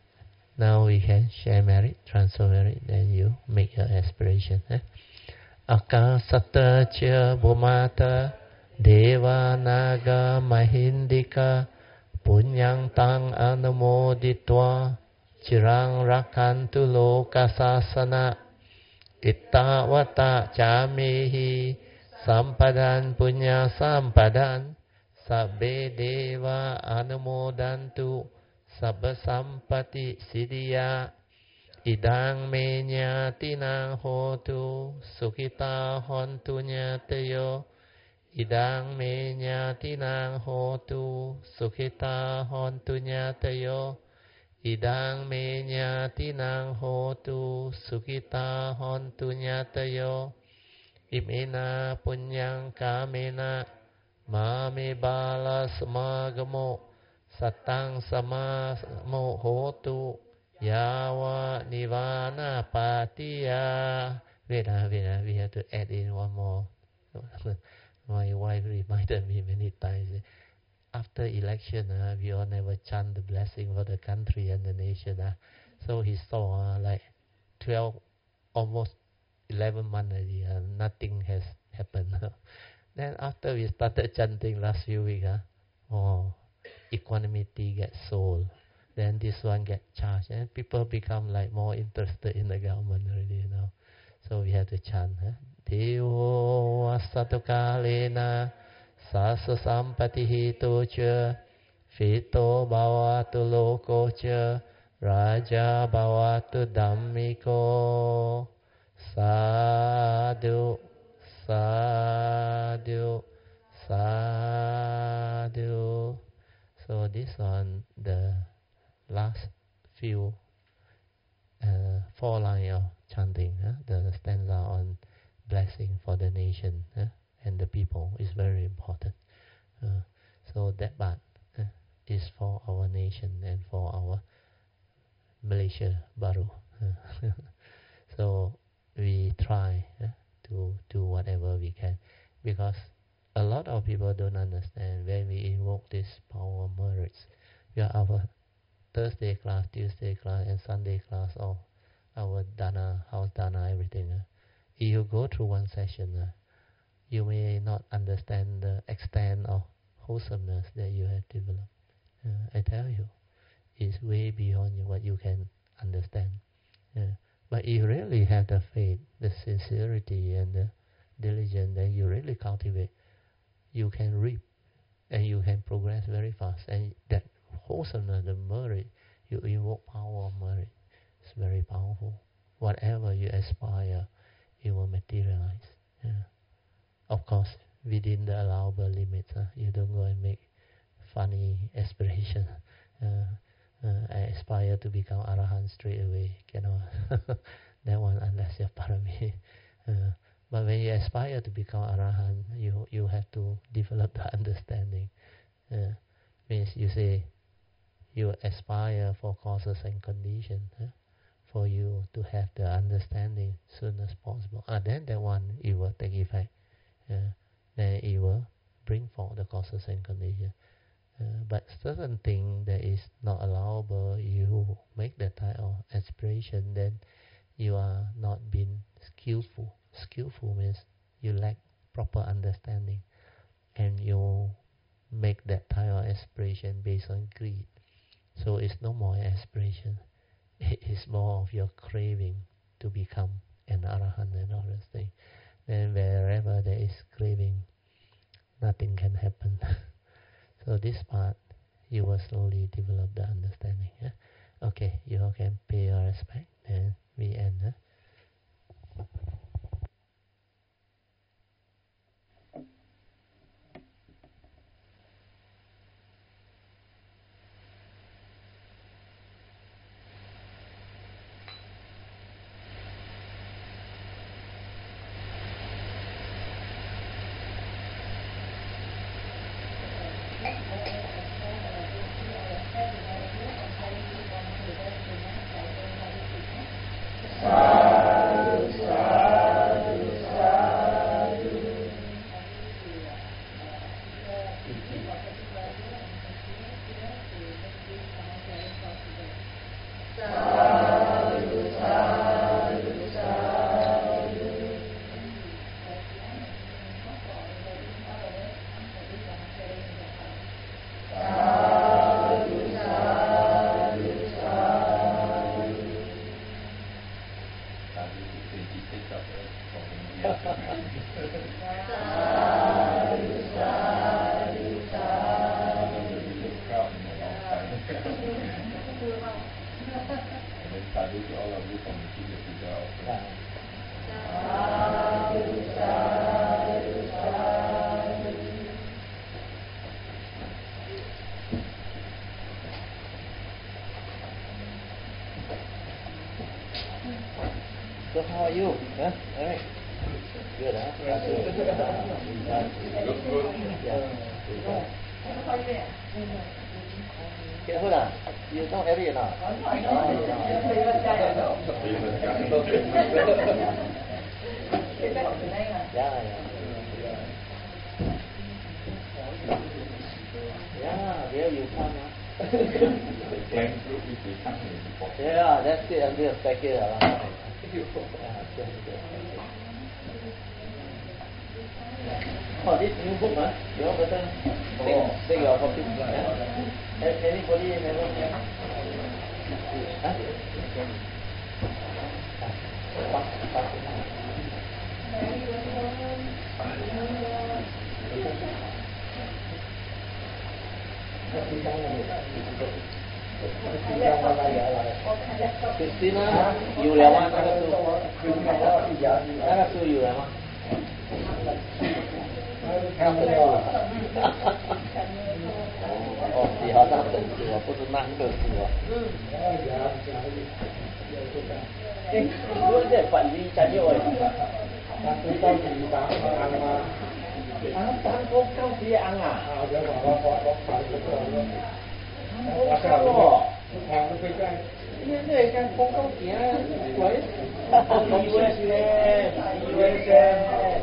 Now we can share merit, transfer merit, then you make your aspiration. Akasata cha bhumata deva naga mahindika punyang tang anumoditva chirang rakantu lokasasana ittavata chamihi sampadan punya sampadan sabbe deva anumodantu sabba sampati siddhya idang me nyatinang hotu sukhita hontu nyatayo idang me nyatinang hotu sukhita hontu nyatayo idang me nyatinang hotu sukhita hontu nyatayo imena punyang kamena mame bala samagamo satang samamo hotu yawa nivana patiya. Wait, we have to add in one more. My wife reminded me many times. After election, we all never chant the blessing for the country and the nation. So he saw like 12, almost 11 months already, nothing has happened. Then after we started chanting last few weeks, equanimity gets sold. Then this one gets charged, and people become like more interested in the government already now. So we have to chant. Devo asatukalena sasa sampati hito cha fito bhavatu loko cha raja bhavatu dhammiko. Sadhu, sadhu, sadhu. So this one, the last few 4 lines of chanting, the stanza on blessing for the nation and the people is very important. So that part is for our nation and for our Malaysia Baru. So we try to do whatever we can, because a lot of people don't understand when we invoke this power of merits. We are our Thursday class, Tuesday class, and Sunday class, or our dana, house dana, everything. If you go through one session, you may not understand the extent of wholesomeness that you have developed. I tell you, it's way beyond what you can understand. But if you really have the faith, the sincerity, and the diligence that you really cultivate, you can reap and you can progress very fast. And that wholesomeness, the merit, you invoke power of merit. It's very powerful. Whatever you aspire, it will materialize. Of course, within the allowable limits. You don't go and make funny aspiration. I aspire to become Arahant straight away. Cannot. That one, unless you're parami. But when you aspire to become Arahant, you have to develop the understanding. Means you say you aspire for causes and conditions, for you to have the understanding soon as possible. Then that one, it will take effect. Then it will bring forth the causes and conditions. But certain thing that is not allowable, you make that type of aspiration, then you are not being skillful. Skillful means you lack proper understanding, and you make that type of aspiration based on greed. So it's no more aspiration. It is more of your craving to become an Arahant and all those things. Then wherever there is craving, nothing can happen. So this part, you will slowly develop the understanding. Okay, you all can pay your respect, and we end. Huh? So how are you? Huh? All right. Good, huh? Careful, huh? You know every or not? Yeah. Yeah, there you come, huh? Yeah, that's it until the packet. Oh, this new book, huh? You all better take your copy. Yeah? Anybody never hear? Huh? Christina, 有了吗？那个书有了吗？哦，写好那本书啊，不是那个书啊。如果这法律才有哎。三個膠紙硬啊！我靠喎！現在看廣告片，喂，以為是，